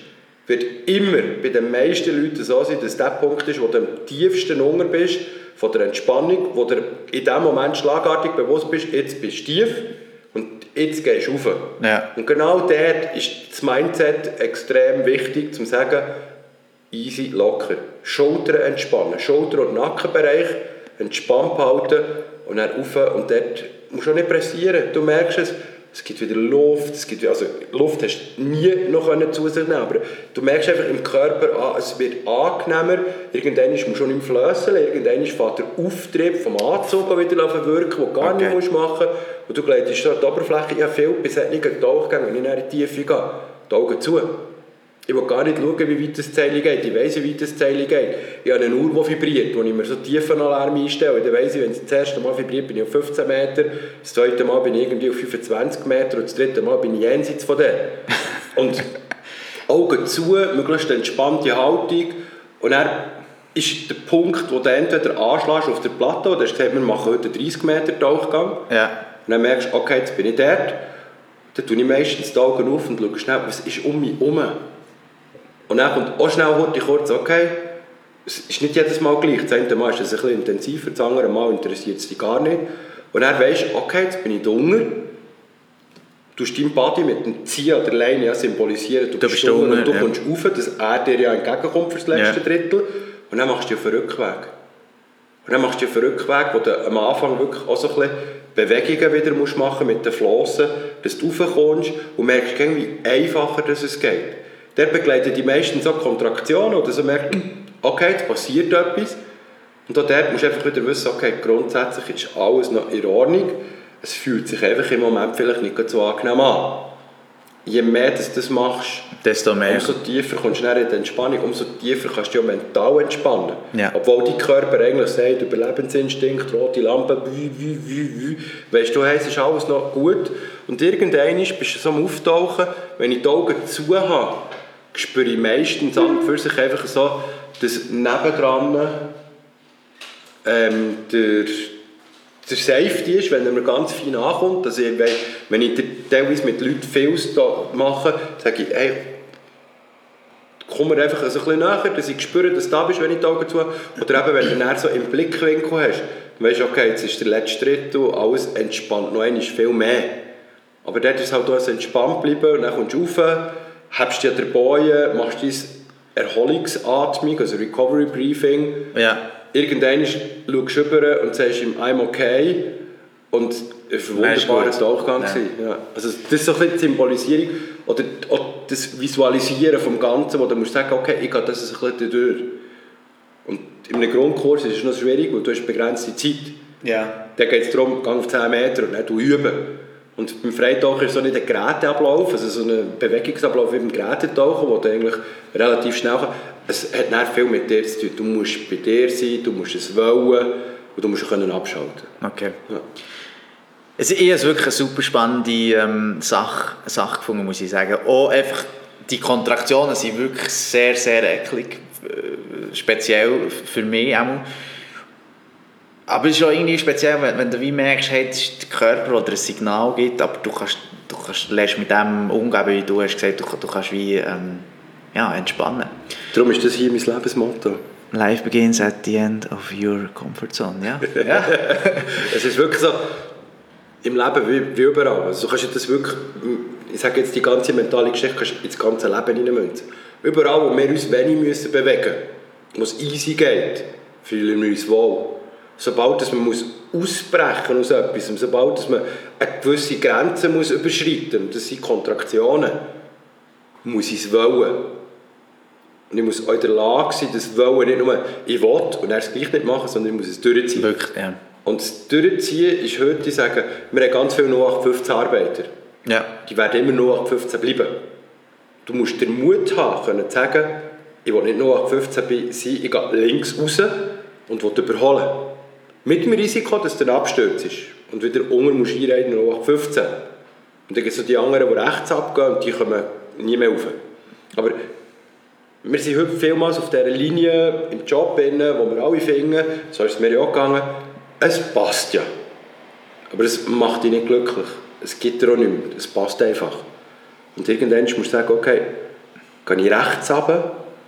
wird immer bei den meisten Leuten so sein, dass der Punkt ist, wo du am tiefsten unten bist, von der Entspannung, wo du in dem Moment schlagartig bewusst bist, jetzt bist du tief und jetzt gehst du rauf. Ja. Und genau dort ist das Mindset extrem wichtig, um zu sagen, easy, locker. Schultern entspannen, Schulter- und Nackenbereich entspannt behalten und dann rauf. Und dort musst du auch nicht pressieren. Du merkst es gibt wieder Luft, also Luft hast du nie noch zu sich nehmen, aber du merkst einfach im Körper, es wird angenehmer, irgendwann musst du schon nicht mehr flösseln, irgendwann fährt der Auftrieb vom Anzug wieder wirken, den du gar nicht machen musst. Und du gleitest so an die Oberfläche. Ich habe viel bis heute nicht Tauchgänge, wenn ich in die Tiefe gehe, die Augen zu. Ich will gar nicht schauen, wie weit das Zeil geht. Ich weiss, wie weit das Zeil geht. Ich habe eine Uhr, die vibriert, wo ich mir so tiefen Alarm einstelle. Dann weiss ich, wenn es das erste Mal vibriert, bin ich auf 15 Meter, das zweite Mal bin ich irgendwie auf 25 Meter und das dritte Mal bin ich jenseits von dem. Und Augen zu, möglichst entspannte Haltung. Und dann ist der Punkt, wo du entweder anschlägst auf der Platte, oder du hast gesagt, wir machen heute einen 30 Meter Tauchgang. Ja. Und dann merkst du, okay, jetzt bin ich dort. Dann tue ich meistens die Augen auf und schaue schnell, was ist um mich herum. Und dann kommt auch schnell kurz, okay, es ist nicht jedes Mal gleich. Das eine Mal ist es ein bisschen intensiver, das andere Mal interessiert es dich gar nicht. Und dann weisst du, okay, jetzt bin ich da unten. Du hast deinen Body mit dem Ziehen an der Leine symbolisieren, du bist da unten und du kommst rauf, dass er dir ja entgegenkommt für das letzte Drittel. Und dann machst du auf den Rückweg. Und dann machst du auf den Rückweg, wo du am Anfang wirklich auch so ein bisschen Bewegungen wieder machen musst mit den Flossen, dass du raufkommst und merkst, wie einfacher dass es geht. Der begleitet die meisten so Kontraktionen oder so merkt, okay, jetzt passiert etwas. Und auch dort musst du einfach wieder wissen, okay, grundsätzlich ist alles noch in Ordnung. Es fühlt sich einfach im Moment vielleicht nicht so angenehm an. Je mehr du das machst, desto mehr. Umso tiefer kommst du in die Entspannung, umso tiefer kannst du dich auch mental entspannen. Ja. Obwohl dein Körper eigentlich sagt, Überlebensinstinkt, rote Lampe, weißt du, hey, es ist alles noch gut. Und irgendwann bist du so am Auftauchen, wenn ich die Augen zu habe, spüre ich meistens an für sich einfach so, dass nebendran der Safety ist, wenn er mir ganz fein ankommt. Also wenn ich teilweise mit Leuten viel mache, sage ich, hey, komm mir einfach ein bisschen näher, dass ich spüre, dass du da bist, wenn ich die Augen zu habe. Oder eben, wenn du dann so im Blickwinkel hast, dann weisst du, okay, jetzt ist der letzte Drittel, alles entspannt, noch einmal viel mehr. Aber dort ist es halt auch entspannt bleiben und dann kommst du rauf, hebst dich an der Boje, machst deine Erholungsatmung, also Recovery Breathing. Ja. Irgendwann schaust du rüber und sagst ihm, I'm okay. Und es war ein wunderbarer Tauchgang. Ja. Also das ist so ein bisschen die Symbolisierung oder auch das Visualisieren vom Ganzen, wo du musst sagen, okay, ich gehe das ein bisschen durch. Und in einem Grundkurs ist es noch schwierig, weil du hast begrenzte Zeit. Ja. Dann geht es darum, geh auf 10 Meter und dann üben. Und beim Freitauchen ist es so nicht ein Geräteablauf, also so ein Bewegungsablauf wie beim Gerätetauchen, wo du eigentlich relativ schnell kannst. Es hat nicht viel mit dir zu tun. Du musst bei dir sein, du musst es wollen und du musst können abschalten. Okay. Ja. Also ich habe wirklich eine super spannende Sache gefunden, muss ich sagen. Auch einfach, die Kontraktionen sind wirklich sehr, sehr eklig. Speziell für mich auch. Aber es ist auch irgendwie speziell, wenn du wie merkst, hey, das ist der Körper, der ein Signal gibt, aber du lernst mit dem umgehen, wie du hast gesagt, du kannst wie entspannen. Darum ist das hier mein Lebensmotto. Life begins at the end of your comfort zone, ja. Ja. Es ist wirklich so, im Leben wie überall. Also du kannst das wirklich, ich sage jetzt die ganze mentale Geschichte, kannst du ins ganze Leben hineinmünzen. Überall, wo wir uns wenig müssen bewegen müssen, wo es easy geht, fühlen wir uns wohl. Sobald dass man ausbrechen aus etwas, sobald dass man eine gewisse Grenze muss überschreiten muss, das sind Kontraktionen, muss ich es wollen. Und ich muss auch in der Lage sein, das Wollen nicht nur ich will und er es gleich nicht machen, sondern ich muss es durchziehen. Wirklich, ja. Und das Durchziehen ist heute, ich sage, wir haben ganz viele 0815 Arbeiter. Ja. Die werden immer 0815 bleiben. Du musst den Mut haben, können zu sagen, ich will nicht 0815 sein, ich gehe links raus und will überholen. Mit dem Risiko, dass der Absturz ist und wieder unten musst du einreiten in 0815. Und dann gibt es so die anderen, die rechts abgehen und die kommen nie mehr rauf. Aber wir sind heute vielmals auf dieser Linie im Job, wo wir alle finden, so ist es mir ja auch gegangen, es passt ja. Aber es macht dich nicht glücklich. Es gibt dir auch nichts mehr. Es passt einfach. Und irgendwann musst du sagen, okay, gehe ich rechts runter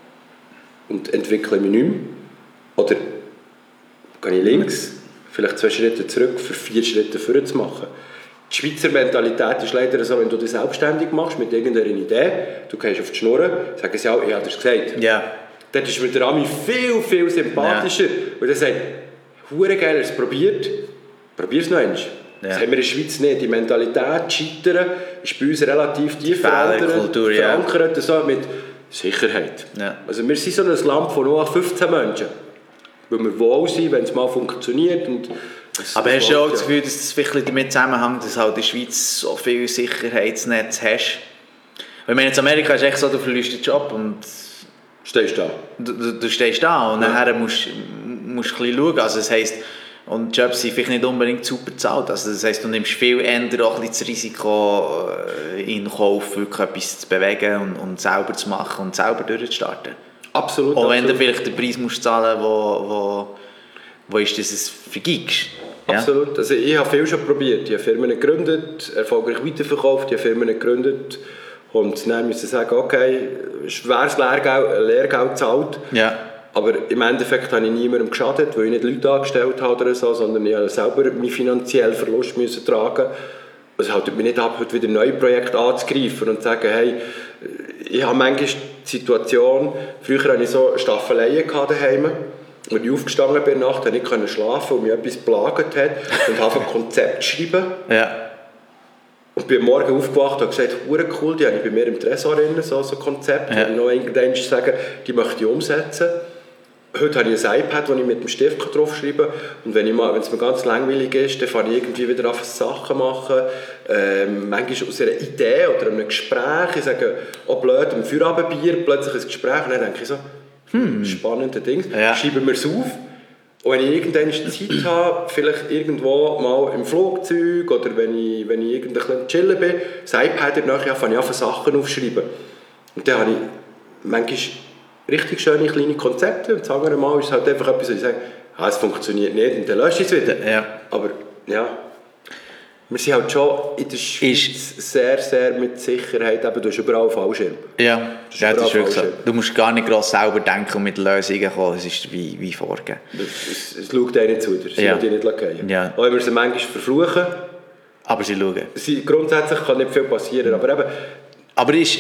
und entwickle mich nicht mehr. Oder gehe ich links, vielleicht 2 Schritte zurück, für 4 Schritte vorwärts zu machen. Die Schweizer Mentalität ist leider so, wenn du dich selbstständig machst mit irgendeiner Idee, du gehst auf die Schnur, sagen sie auch, ich habe das gesagt. Ja. Dann ist mir der Ami viel, viel sympathischer. Ja. Und er sagt, hure geil, er es probiert, probier es noch einmal. Ja. Das haben wir in der Schweiz nicht. Die Mentalität, Scheitern, ist bei uns relativ tief verankert, ja. So mit Sicherheit. Ja. Also wir sind so ein Land von nur 15 Menschen. Weil wir wohl sind, wenn es mal funktioniert. Und aber hast du auch das Gefühl, dass das vielleicht damit zusammenhängt, dass halt in der Schweiz so viel Sicherheitsnetz hast? Weil ich meine, in Amerika ist es echt so, du verlierst den Job und stehst da. Du stehst da und nachher musst du ein bisschen schauen. Also das heisst, und die Jobs sind vielleicht nicht unbedingt super bezahlt. Also das heisst, du nimmst viel eher auch ein bisschen das Risiko in Kauf, wirklich etwas zu bewegen und selber zu machen und selber durchzustarten. Absolut. Auch wenn du vielleicht den Preis musst zahlen musst, wo ist das es vergibst. Ja? Absolut. Also ich habe viel schon probiert. Ich habe Firmen gegründet, erfolgreich weiterverkauft, ich habe Firmen gegründet und dann musste ich sagen, okay, schweres Lehrgeld gezahlt. Ja. Aber im Endeffekt habe ich niemandem geschadet, weil ich nicht Leute angestellt habe oder so, sondern ich musste selber meinen finanziellen Verlust tragen. Es hält mich nicht ab, heute wieder neue Projekte anzugreifen und zu sagen, hey, ich habe manchmal die Situation, früher hatte ich so Staffeleien daheim. Als ich aufgestanden bin in der Nacht, konnte ich nicht schlafen, weil mich etwas geplagt hat und habe ein Konzept geschrieben. Ja. Und bin am Morgen aufgewacht und gesagt, cool, die habe ich bei mir im Tresor drin, so ein Konzept. Ja. Und ich noch irgendwann sagen, die möchte ich umsetzen. Heute habe ich ein iPad, wo ich mit dem Stift draufschreiben kann. Und wenn es mir ganz langweilig ist, dann fange ich irgendwie wieder an Sachen machen. Manchmal aus einer Idee oder einem Gespräch. Ich sage, oh blöd, im Feierabendbier plötzlich ein Gespräch. Und dann denke ich so, spannende Dinge. Ja. Schreiben wir es auf. Und wenn ich irgendwann Zeit habe, vielleicht irgendwo mal im Flugzeug oder wenn ich irgendwann chillen bin, das iPad nachher fange ich an, Sachen aufzuschreiben. Und dann habe ich manchmal richtig schöne kleine Konzepte und das andere Mal ist es halt einfach etwas, wo ich sage, es funktioniert nicht und dann lösche ich es wieder. Ja. Aber ja, wir sind halt schon in der Schweiz sehr, sehr mit Sicherheit, eben, du hast überall Fallschirm. Ja, das ist wirklich so. Du musst gar nicht gross selber denken und mit Lösungen kommen, es ist wie vorgegeben. Es schaut einen zu, sie ja. Die nicht gehen. Ja. Auch wenn wir sie manchmal verfluchen. Aber sie schauen. Grundsätzlich kann nicht viel passieren, aber eben... Aber ist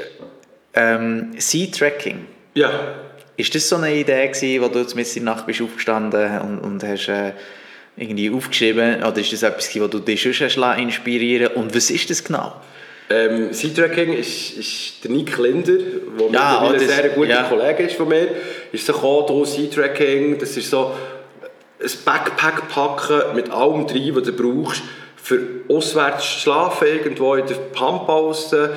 Sea-Tracking... Ja. Ist das so eine Idee gewesen, wo du jetzt mitten in der Nacht bist aufgestanden und hast irgendwie aufgeschrieben? Oder ist das etwas, wo du dich schon inspirieren lässt? Und was ist das genau? Sea-Tracking ist der Nick Linder, der mittlerweile ein sehr guter Kollege ist von mir. Ist so gekommen, Sea-Tracking, das ist so ein Backpack packen mit allem drin, was du brauchst, für auswärts schlafen, irgendwo in der Pampa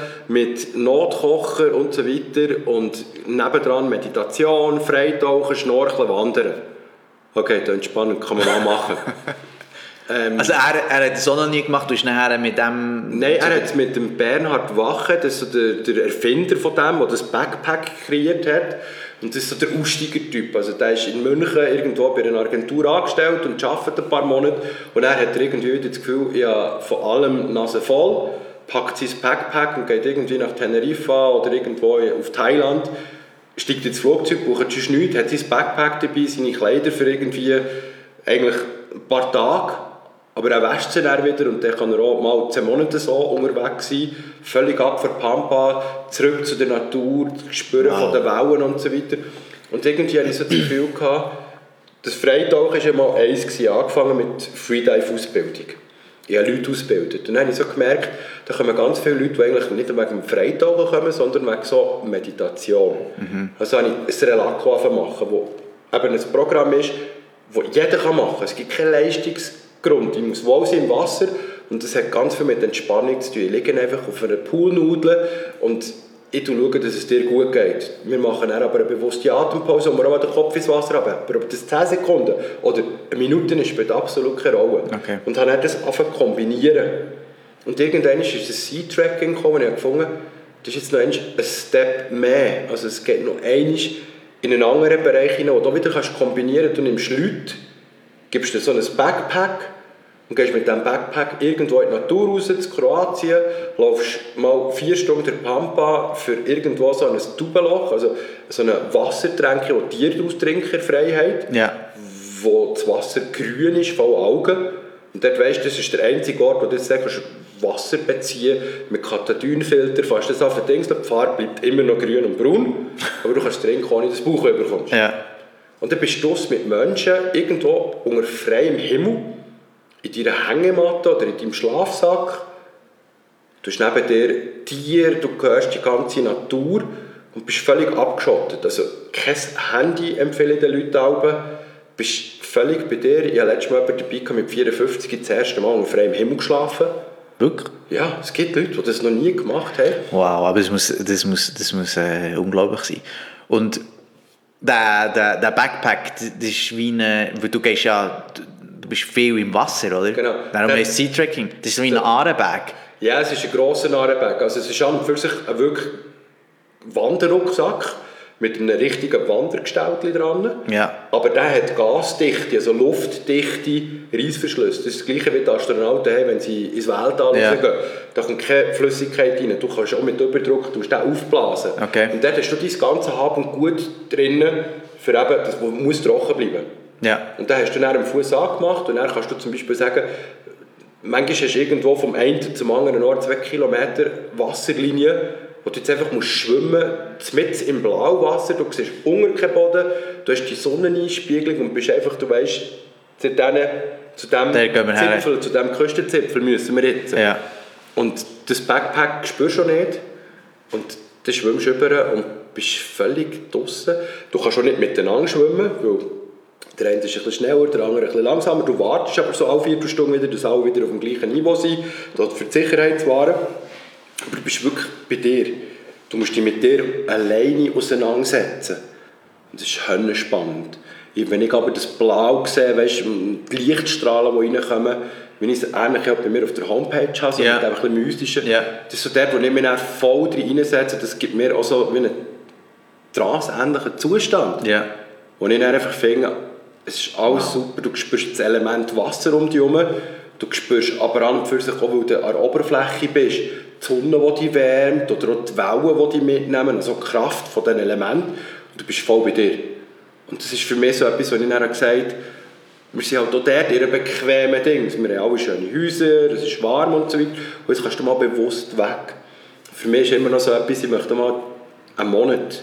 mit Notkocher und so weiter. Und nebendran Meditation, Freitauchen, Schnorcheln, Wandern. Okay, das ist spannend, kann man mal machen. Also er hat es auch noch nie gemacht, du hast nachher mit dem... Nein, er hat es mit dem Bernhard Wache, das ist so der Erfinder von dem, der das Backpack kreiert hat. Und das ist so der Aussteigertyp. Also der ist in München irgendwo bei einer Agentur angestellt und arbeitet ein paar Monate. Und er hat irgendwie wieder das Gefühl, ich habe von allem Nase voll, packt sein Backpack und geht irgendwie nach Teneriffa oder irgendwo auf Thailand, steigt ins Flugzeug, braucht sonst nichts, hat sein Backpack dabei, seine Kleider für irgendwie eigentlich ein paar Tage. Aber er wäscht sie dann wieder und dann kann er auch mal 10 Monate so unterwegs sein, völlig ab von Pampa, zurück zu der Natur, das Spüren von den Wellen und so weiter. Und irgendwie hatte ich so das Gefühl gehabt, das Freitauchen war ja mal eins gewesen, angefangen mit Freedive-Ausbildung. Ich habe Leute ausgebildet. Und dann habe ich so gemerkt, da kommen ganz viele Leute, die eigentlich nicht wegen dem Freitauchen kommen, sondern wegen so Meditation. Also habe ich ein Relako machen, wo eben ein Programm ist, das jeder machen kann. Es gibt keinen Leistungsgrund. Ich muss wohl sein im Wasser und das hat ganz viel mit Entspannung zu tun. Ich liege einfach auf einer Poolnudel und ich schaue, dass es dir gut geht. Wir machen dann aber eine bewusste Atempause, wo wir auch den Kopf ins Wasser haben. Aber ob das 10 Sekunden oder eine Minute ist, spielt absolut keine Rolle. Okay. Und habe dann das angefangen zu kombinieren. Und irgendwann ist das Sea-Tracking gekommen und ich habe gefunden, das ist jetzt noch ein Step mehr. Also es geht noch einmal in einen anderen Bereich hinein, wo du wieder kombinieren kannst. Du nimmst Leute, gibst dir so ein Backpack und gehst mit diesem Backpack irgendwo in die Natur raus, zu Kroatien, laufst mal 4 Stunden der Pampa für irgendwo so ein Tubenloch, also so eine Wassertränke, wo Tiere daraus trinken in Freiheit, wo das Wasser grün ist, voll Algen. Und dort weisst du, das ist der einzige Ort, wo du jetzt Wasser beziehen mit Katadynfilter, fast das auf die Farbe bleibt immer noch grün und braun, aber du kannst trinken, ohne dass du Bauch bekommst. Ja. Und dann bist du mit Menschen irgendwo unter freiem Himmel, in deiner Hängematte oder in deinem Schlafsack. Du hast neben dir Tiere, du hörst die ganze Natur und bist völlig abgeschottet. Also kein Handy empfehle ich den Leuten auch. Du bist völlig bei dir. Ich habe letztes Mal jemanden dabei mit 54 das erste Mal unter freiem Himmel geschlafen. Wirklich? Ja, es gibt Leute, die das noch nie gemacht haben. Wow, aber das muss unglaublich sein. Und der Backpack, das ist wie eine, weil du gehst ja, du bist viel im Wasser, oder? Genau. Darum heißt es Sea-Tracking. Das ist wie ein Arenberg. Ja, es ist ein grosser Arenberg. Also es ist an und für sich ein wirklich Wanderrucksack mit einem richtigen Wandergestaltchen dran. Ja. Aber der hat gasdichte, also luftdichte Reissverschlüsse. Das ist das Gleiche wie die Astronauten haben, wenn sie ins Weltall gehen. Da kommt keine Flüssigkeit rein. Du kannst auch mit Überdruck den aufblasen. Okay. Und dort hast du dein ganze Hab und Gut drinnen, für eben, das muss trocken bleiben. Ja. Und dann hast du dann am Fuß angemacht und dann kannst du zum Beispiel sagen, manchmal hast du irgendwo vom einen zum anderen Ort 2 Kilometer Wasserlinie, wo du jetzt einfach musst schwimmen musst, mitten im Blauwasser, du siehst unten keinen Boden, du hast die Sonneneinspiegelung und bist einfach, du weißt, zu diesem Zipfel, zu diesem Küstenzipfel müssen wir jetzt. Ja. Und das Backpack spürst du nicht und dann schwimmst du rüber und bist völlig draussen. Du kannst auch nicht miteinander schwimmen, weil der eine ist ein bisschen schneller, der andere ein bisschen langsamer. Du wartest aber so alle 4 Stunden wieder, dass alle wieder auf dem gleichen Niveau sind, für die Sicherheit zu wahren. Aber du bist wirklich bei dir. Du musst dich mit dir alleine auseinandersetzen. Und das ist höllenspannend. Wenn ich aber das Blau sehe, weißt, die Lichtstrahlen, die reinkommen, wenn ich es ähnlich bei mir auf der Homepage habe, so mit ein bisschen mystischen, das ist so der, wo ich mich dann voll reinsetze. Das gibt mir auch so wie einen transähnlichen Zustand. Ja. Wo ich dann einfach finde, es ist alles super, du spürst das Element Wasser um dich herum, du spürst aber an und für sich auch, weil du an der Oberfläche bist, die Sonne, die dich wärmt, oder auch die Wellen, die dich mitnehmen, also die Kraft von diesen Elementen, und du bist voll bei dir. Und das ist für mich so etwas, was ich dann gesagt habe, wir sind halt auch dort in bequemen Dingen. Wir haben alle schöne Häuser, es ist warm und so weiter, und jetzt kannst du mal bewusst weg. Für mich ist immer noch so etwas, ich möchte mal einen Monat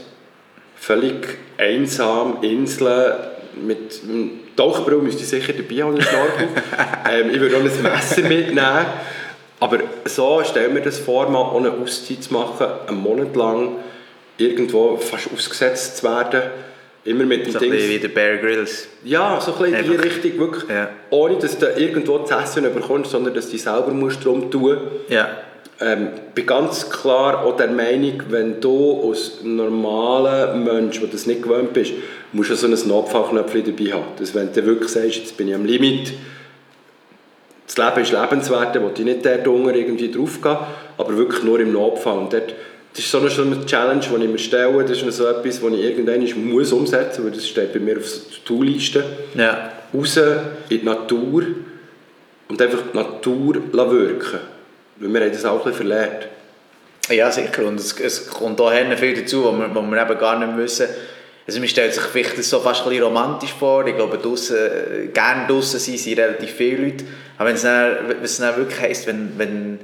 völlig einsam, Inseln, mit einem Tauchbrille müsste ich sicher dabei haben, einen Schnorchel. Ich würde auch ein Messer mitnehmen. Aber so stell mir das vor, mal ohne Auszeit zu machen, einen Monat lang irgendwo fast ausgesetzt zu werden. Immer mit dem so ein bisschen wie der Bear Grylls. Ja, so ein bisschen in die Richtung, wirklich. Ja. Ohne dass du irgendwo zu essen bekommst, sondern dass du selber musst drum tun. Ja. Bin ganz klar auch der Meinung, wenn du als normaler Mensch, der das nicht gewöhnt bist, musst du so einen Notfallknöpfchen dabei haben. Dass wenn du wirklich sagst, jetzt bin ich am Limit, das Leben ist lebenswert, da will ich nicht dort unten irgendwie drauf gehen, aber wirklich nur im Notfall. Und dort, das ist so eine Challenge, die ich mir stelle, das ist so etwas, das ich irgendwann muss umsetzen muss, weil das steht bei mir auf der To-Liste. Ja. Raus in die Natur und einfach die Natur wirken. Weil wir haben das auch ein bisschen verlernt. Ja, sicher. Und es kommt auch viel dazu, wo wir eben gar nicht müssen. Also man stellt sich vielleicht das so fast ein bisschen romantisch vor. Ich glaube, gerne draussen sind relativ viele Leute. Aber wenn es dann wirklich heisst, wenn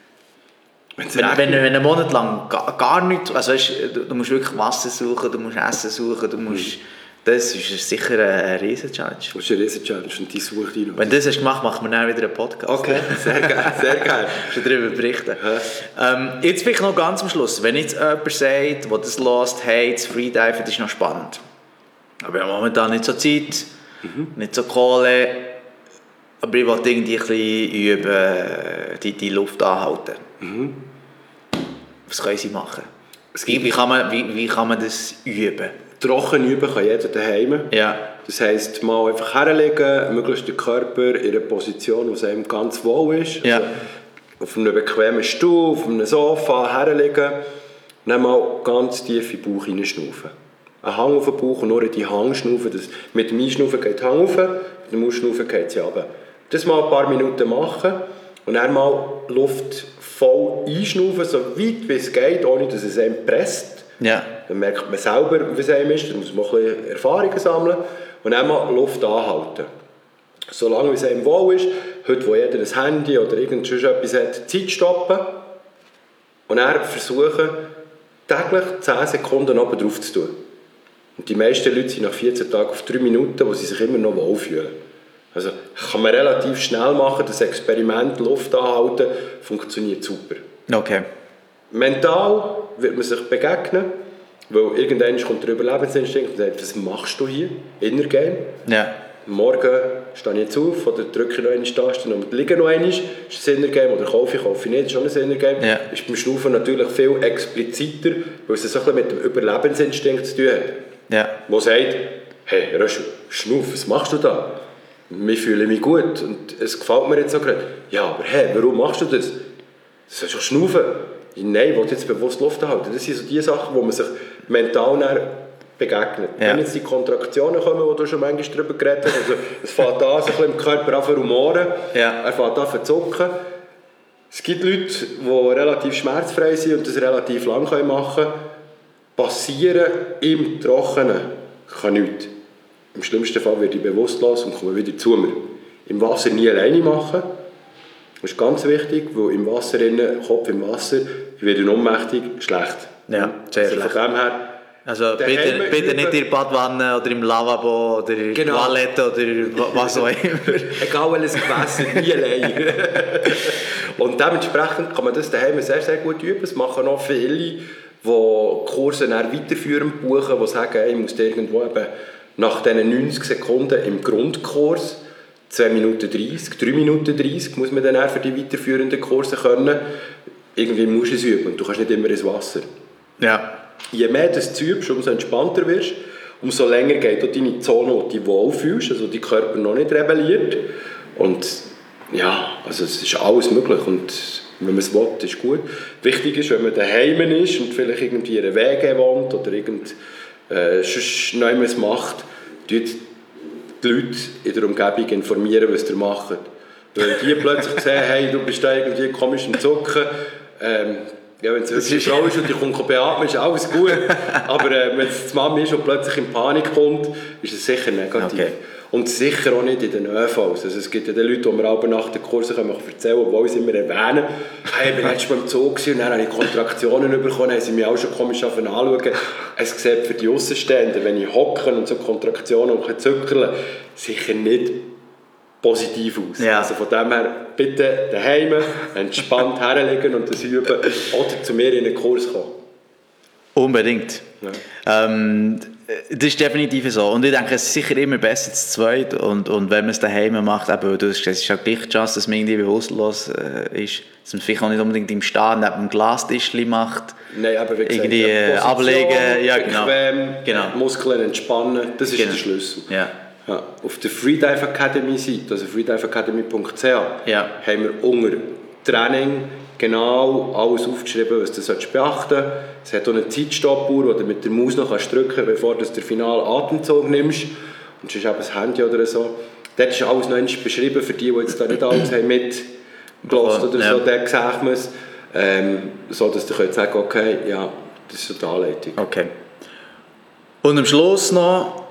einen Monat lang gar nichts, also weißt, du musst wirklich Wasser suchen, du musst Essen suchen, du musst... Das ist sicher eine Riesen-Challenge. Das ist eine Riesen-Challenge und die sucht dich noch. Wenn du das hast gemacht, machen wir dann wieder einen Podcast. Okay, sehr geil, sehr geil. Schon darüber berichten. Jetzt vielleicht noch ganz am Schluss. Wenn jetzt jemand sagt, der das hört, hey, das Freediven ist noch spannend. Aber ich habe momentan nicht so Zeit, nicht so Kohle. Aber ich will irgendwie ein bisschen üben, die Luft anhalten. Was können sie machen? Wie kann man das üben? Trocken üben kann jeder daheim. Ja. Das heisst, mal einfach herlegen, möglichst den Körper in einer Position, wo es einem ganz wohl ist. Ja. Also auf einem bequemen Stuhl, auf einem Sofa herlegen. Dann mal ganz tief in den Bauch hineinschnaufen. Ein Hang auf den Bauch und nur in die Hang schnaufen. Mit dem Einschnaufen geht die Hang rauf, mit dem Ausschnaufen geht sie runter. Das mal ein paar Minuten machen und dann mal Luft voll einschnaufen, so weit wie es geht, ohne dass es einem presst. Ja. Dann merkt man selber, wie es einem ist, dann muss man ein bisschen Erfahrungen sammeln und dann mal Luft anhalten. Solange es einem wohl ist, heute wo jeder ein Handy oder irgendetwas hat, Zeit stoppen und dann versuchen, täglich 10 Sekunden oben drauf zu tun. Und die meisten Leute sind nach 14 Tagen auf 3 Minuten, wo sie sich immer noch wohlfühlen. Also kann man relativ schnell machen, das Experiment Luft anhalten, funktioniert super. Okay. Mental wird man sich begegnen, weil irgendwann kommt der Überlebensinstinkt und sagt, was machst du hier? Inner Game. Ja. Morgen stehe ich jetzt auf oder drücke ich noch eine Taste und liege noch einmal. Ist das Inner Game oder kaufe ich nicht, ist schon ein Inner Game. Ja. Ist beim Schnaufen natürlich viel expliziter, weil es so ein bisschen mit dem Überlebensinstinkt zu tun hat. Ja. Der sagt, hey Röschel, Schnuff, was machst du da? Ich fühle mich gut und es gefällt mir jetzt so gerade. Ja, aber hey, warum machst du das? Du sollst doch schnaufen. Nein, ich will jetzt bewusst Luft halten. Das sind so die Sachen, wo man sich mental begegnet. Ja. Wenn jetzt die Kontraktionen kommen, wo du schon manchmal darüber geredet hast, also es fängt an, so ein bisschen im Körper an zu rumoren, er fängt an zu zucken. Es gibt Leute, die relativ schmerzfrei sind und das relativ lang machen können. Passieren im Trockenen kann nichts. Im schlimmsten Fall werde ich bewusstlos und komme wieder zu mir. Im Wasser nie alleine machen. Das ist ganz wichtig, weil im Wasser, Kopf im Wasser, ich werde ohnmächtig, schlecht. Ja, sehr also schlecht. Von dem her, also bitte nicht in der Badwanne oder im Lavabo oder in der Toilette oder was auch immer. Egal welches Gewässer, nie alleine. Und dementsprechend kann man das daheim sehr, sehr gut üben. Es machen auch viele, die Kurse dann weiterführend buchen, die sagen, ich muss irgendwo eben nach diesen 90 Sekunden im Grundkurs 2 Minuten 30, 3 Minuten 30 muss man dann für die weiterführenden Kurse können. Irgendwie musst du es üben und du kannst nicht immer ins Wasser. Ja. Je mehr du es übst, umso entspannter wirst, umso länger geht auch deine Zone, wo du dich wohlfühlst, also dein Körper noch nicht rebelliert. Und ja, also es ist alles möglich und wenn man es will, ist es gut. Wichtig ist, wenn man daheim ist und vielleicht irgendwie einen Weg wohnt oder sonst noch etwas macht, die Leute in der Umgebung informieren, was sie machen. Wenn die plötzlich sehen, hey, du bist da irgendwie komisch im Zucken, ja, wenn es eine Frau ist und die kommt beatmen, ist alles gut. Aber wenn es die Mama ist und plötzlich in Panik kommt, ist es sicher negativ. Okay. Und sicher auch nicht in den ÖVs. Also es gibt ja die Leute, die mir auch nach den Kursen erzählen können, obwohl sie immer erwähnen, hey, ich war letztes Mal im Zoo und dann habe ich Kontraktionen bekommen, haben sie mich auch schon komisch anschauen. Es sieht für die Außenstehenden, wenn ich hocke und so Kontraktionen und zückerle, sicher nicht positiv aus. Ja. Also von dem her, bitte daheim entspannt herlegen und das üben oder zu mir in einen Kurs kommen. Unbedingt. Ja. Das ist definitiv so. Und ich denke, es ist sicher immer besser zu zweit. Und wenn man es daheim macht, eben, du hast gesagt, es ist auch gleich die Chance, dass man irgendwie bewusstlos ist. Dass man vielleicht auch nicht unbedingt im Stehen neben dem Glastischchen macht. Nein, aber wie gesagt, irgendwie ablegen. Ja, genau. Muskeln entspannen, das ist der Schlüssel. Ja. Ja, auf der Freedive Academy Seite, also freediveacademy.ch, haben wir unter Training genau alles aufgeschrieben, was du beachten solltest. Es hat auch eine Zeitstoppuhr, wo du mit der Maus noch drücken kannst, bevor du den finalen Atemzug nimmst. Und sonst eben das Handy oder so. Dort ist alles noch einmal beschrieben, für die jetzt da nicht alles haben mitgelassen oder so, dort sagt man es, so dass du sagen kannst, okay, ja, das ist so die Anleitung. Okay. Und am Schluss noch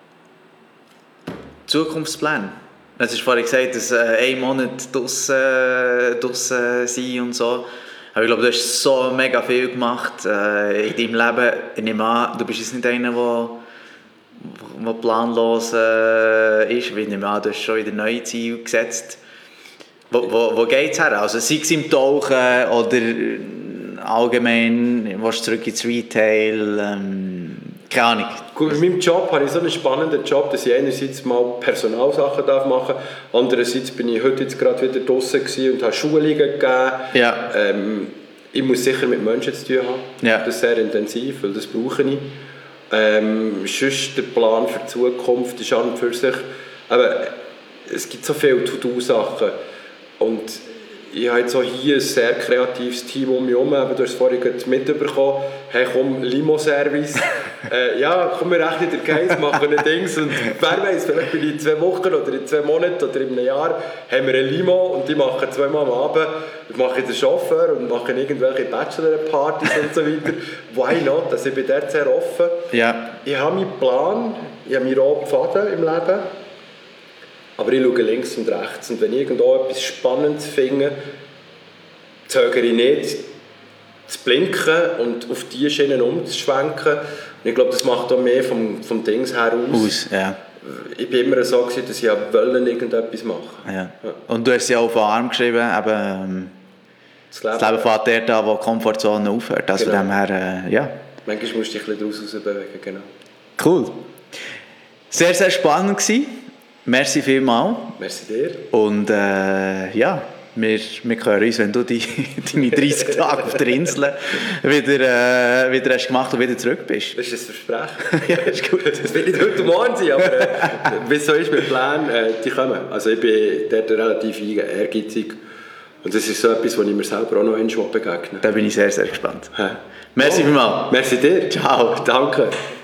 Zukunftspläne. Es ist vorhin gesagt, dass 1 Monat draussen sein und so. Aber ich glaube, du hast so mega viel gemacht in deinem Leben. Ich nehme an, du bist jetzt nicht einer, der planlos ist. Ich nehme an, du hast schon wieder neue Ziele gesetzt. Wo geht es her? Also sei es im Tauchen oder allgemein, willst du zurück ins Retail? Keine Ahnung. Gut, mit meinem Job habe ich so einen spannenden Job, dass ich einerseits mal Personalsachen machen darf. Andererseits bin ich heute jetzt gerade wieder draussen und habe Schulungen gegeben. Ja. Ich muss sicher mit Menschen zu tun haben. Ja. Das ist sehr intensiv, weil das brauche ich. Sonst der Plan für die Zukunft ist an und für sich. Aber es gibt so viele To-Do-Sachen. Und ich habe jetzt auch hier ein sehr kreatives Team um mich herum. Du hast es vorhin mitbekommen. Hey, komm, Limo-Service. Ja, komm, wir rechnen den Case, machen ein Dings. Und wer weiß, vielleicht bin ich in 2 Wochen oder in 2 Monaten oder in einem Jahr haben wir ein Limo und die machen 2-mal am Abend. Ich mache den Chauffeur und mache irgendwelche Bachelor-Partys und so weiter. Why not? Also ich bin dort sehr offen. Ja. Ich habe meinen Plan, ich habe meinen roten Faden im Leben. Aber ich schaue links und rechts und wenn ich irgendwo etwas Spannendes finde, zögere ich nicht, zu blinken und auf diese Schienen umzuschwenken. Und ich glaube, das macht auch mehr vom Dings her aus. Ja. Ich war immer so, dass ich irgendetwas machen wollte. Ja. Und du hast ja auf den Arm geschrieben, eben, das Leben fährt dort an, wo die Komfortzone aufhört. Also genau. Von dem her, ja. Manchmal musst du dich ein bisschen daraus bewegen, genau. Cool. Sehr, sehr spannend gewesen. Merci vielmals. Merci dir. Und ja, wir hören uns, wenn du deine 30 Tage auf der Insel wieder hast gemacht und wieder zurück bist. Das ist ein Versprechen. Ja, ist gut. Das wird nicht heute Morgen sein, aber wie es so ist mit Plänen, die kommen. Also ich bin dort relativ ehrgeizig. Und das ist so etwas, wo ich mir selber auch noch einmal begegne. Da bin ich sehr, sehr gespannt. Ja. Merci vielmals. Merci dir. Ciao. Danke.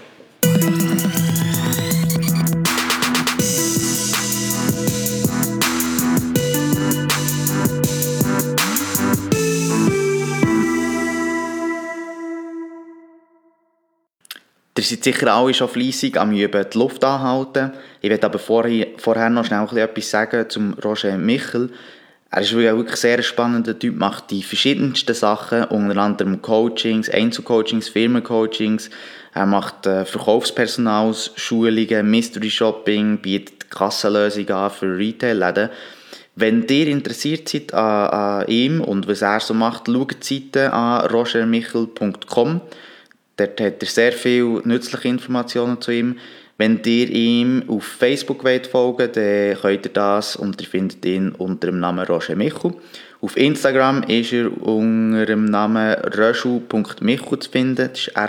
Ihr seid sicher alle schon fleissig am Üben die Luft anhalten. Ich werde aber vorher noch schnell etwas sagen zum Roger Michel. Er ist wirklich sehr spannender Typ, macht die verschiedensten Sachen, unter anderem Coachings, Einzelcoachings, Firmencoachings. Er macht Verkaufspersonalsschulungen, Mystery Shopping, bietet Kassenlösungen an für Retail-Läden. Wenn ihr interessiert seid an ihm und was er so macht, schaut die Seite an rogermichel.com. Dort hat er sehr viele nützliche Informationen zu ihm. Wenn ihr ihm auf Facebook folgen wollt, dann könnt ihr das und ihr findet ihn unter dem Namen Roger Michel. Auf Instagram ist er unter dem Namen roschu.michu zu finden. Das ist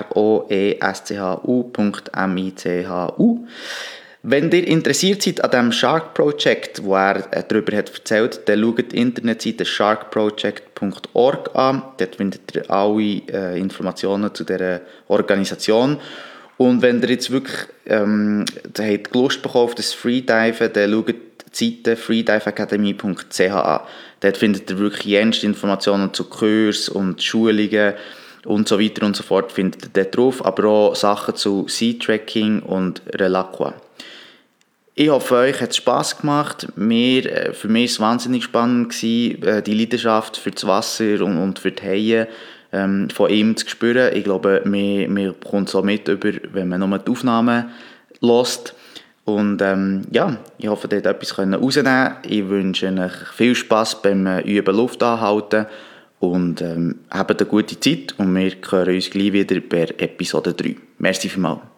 roeschu.michu. Wenn ihr interessiert seid an diesem Shark Project, wo er darüber hat erzählt, dann schaut die Internetseite sharkproject.org an. Dort findet ihr alle Informationen zu dieser Organisation. Und wenn ihr jetzt wirklich habt Lust bekommen auf das Freediven, dann schaut die Seite freediveacademy.ch an. Dort findet ihr wirklich jenste Informationen zu Kursen und Schulungen und so weiter und so fort findet ihr dort drauf, aber auch Sachen zu Sea-Tracking und Relaqua. Ich hoffe, euch hat es Spass gemacht. Für mich war es wahnsinnig spannend, die Leidenschaft für das Wasser und für die Haie von ihm zu spüren. Ich glaube, man bekommt so mit, wenn man nur die Aufnahmen hört. Und ja, ich hoffe, ihr habt etwas rausnehmen. Ich wünsche euch viel Spass beim Üben Luft anhalten und habt eine gute Zeit. Und wir hören uns gleich wieder bei Episode 3. Merci vielmals.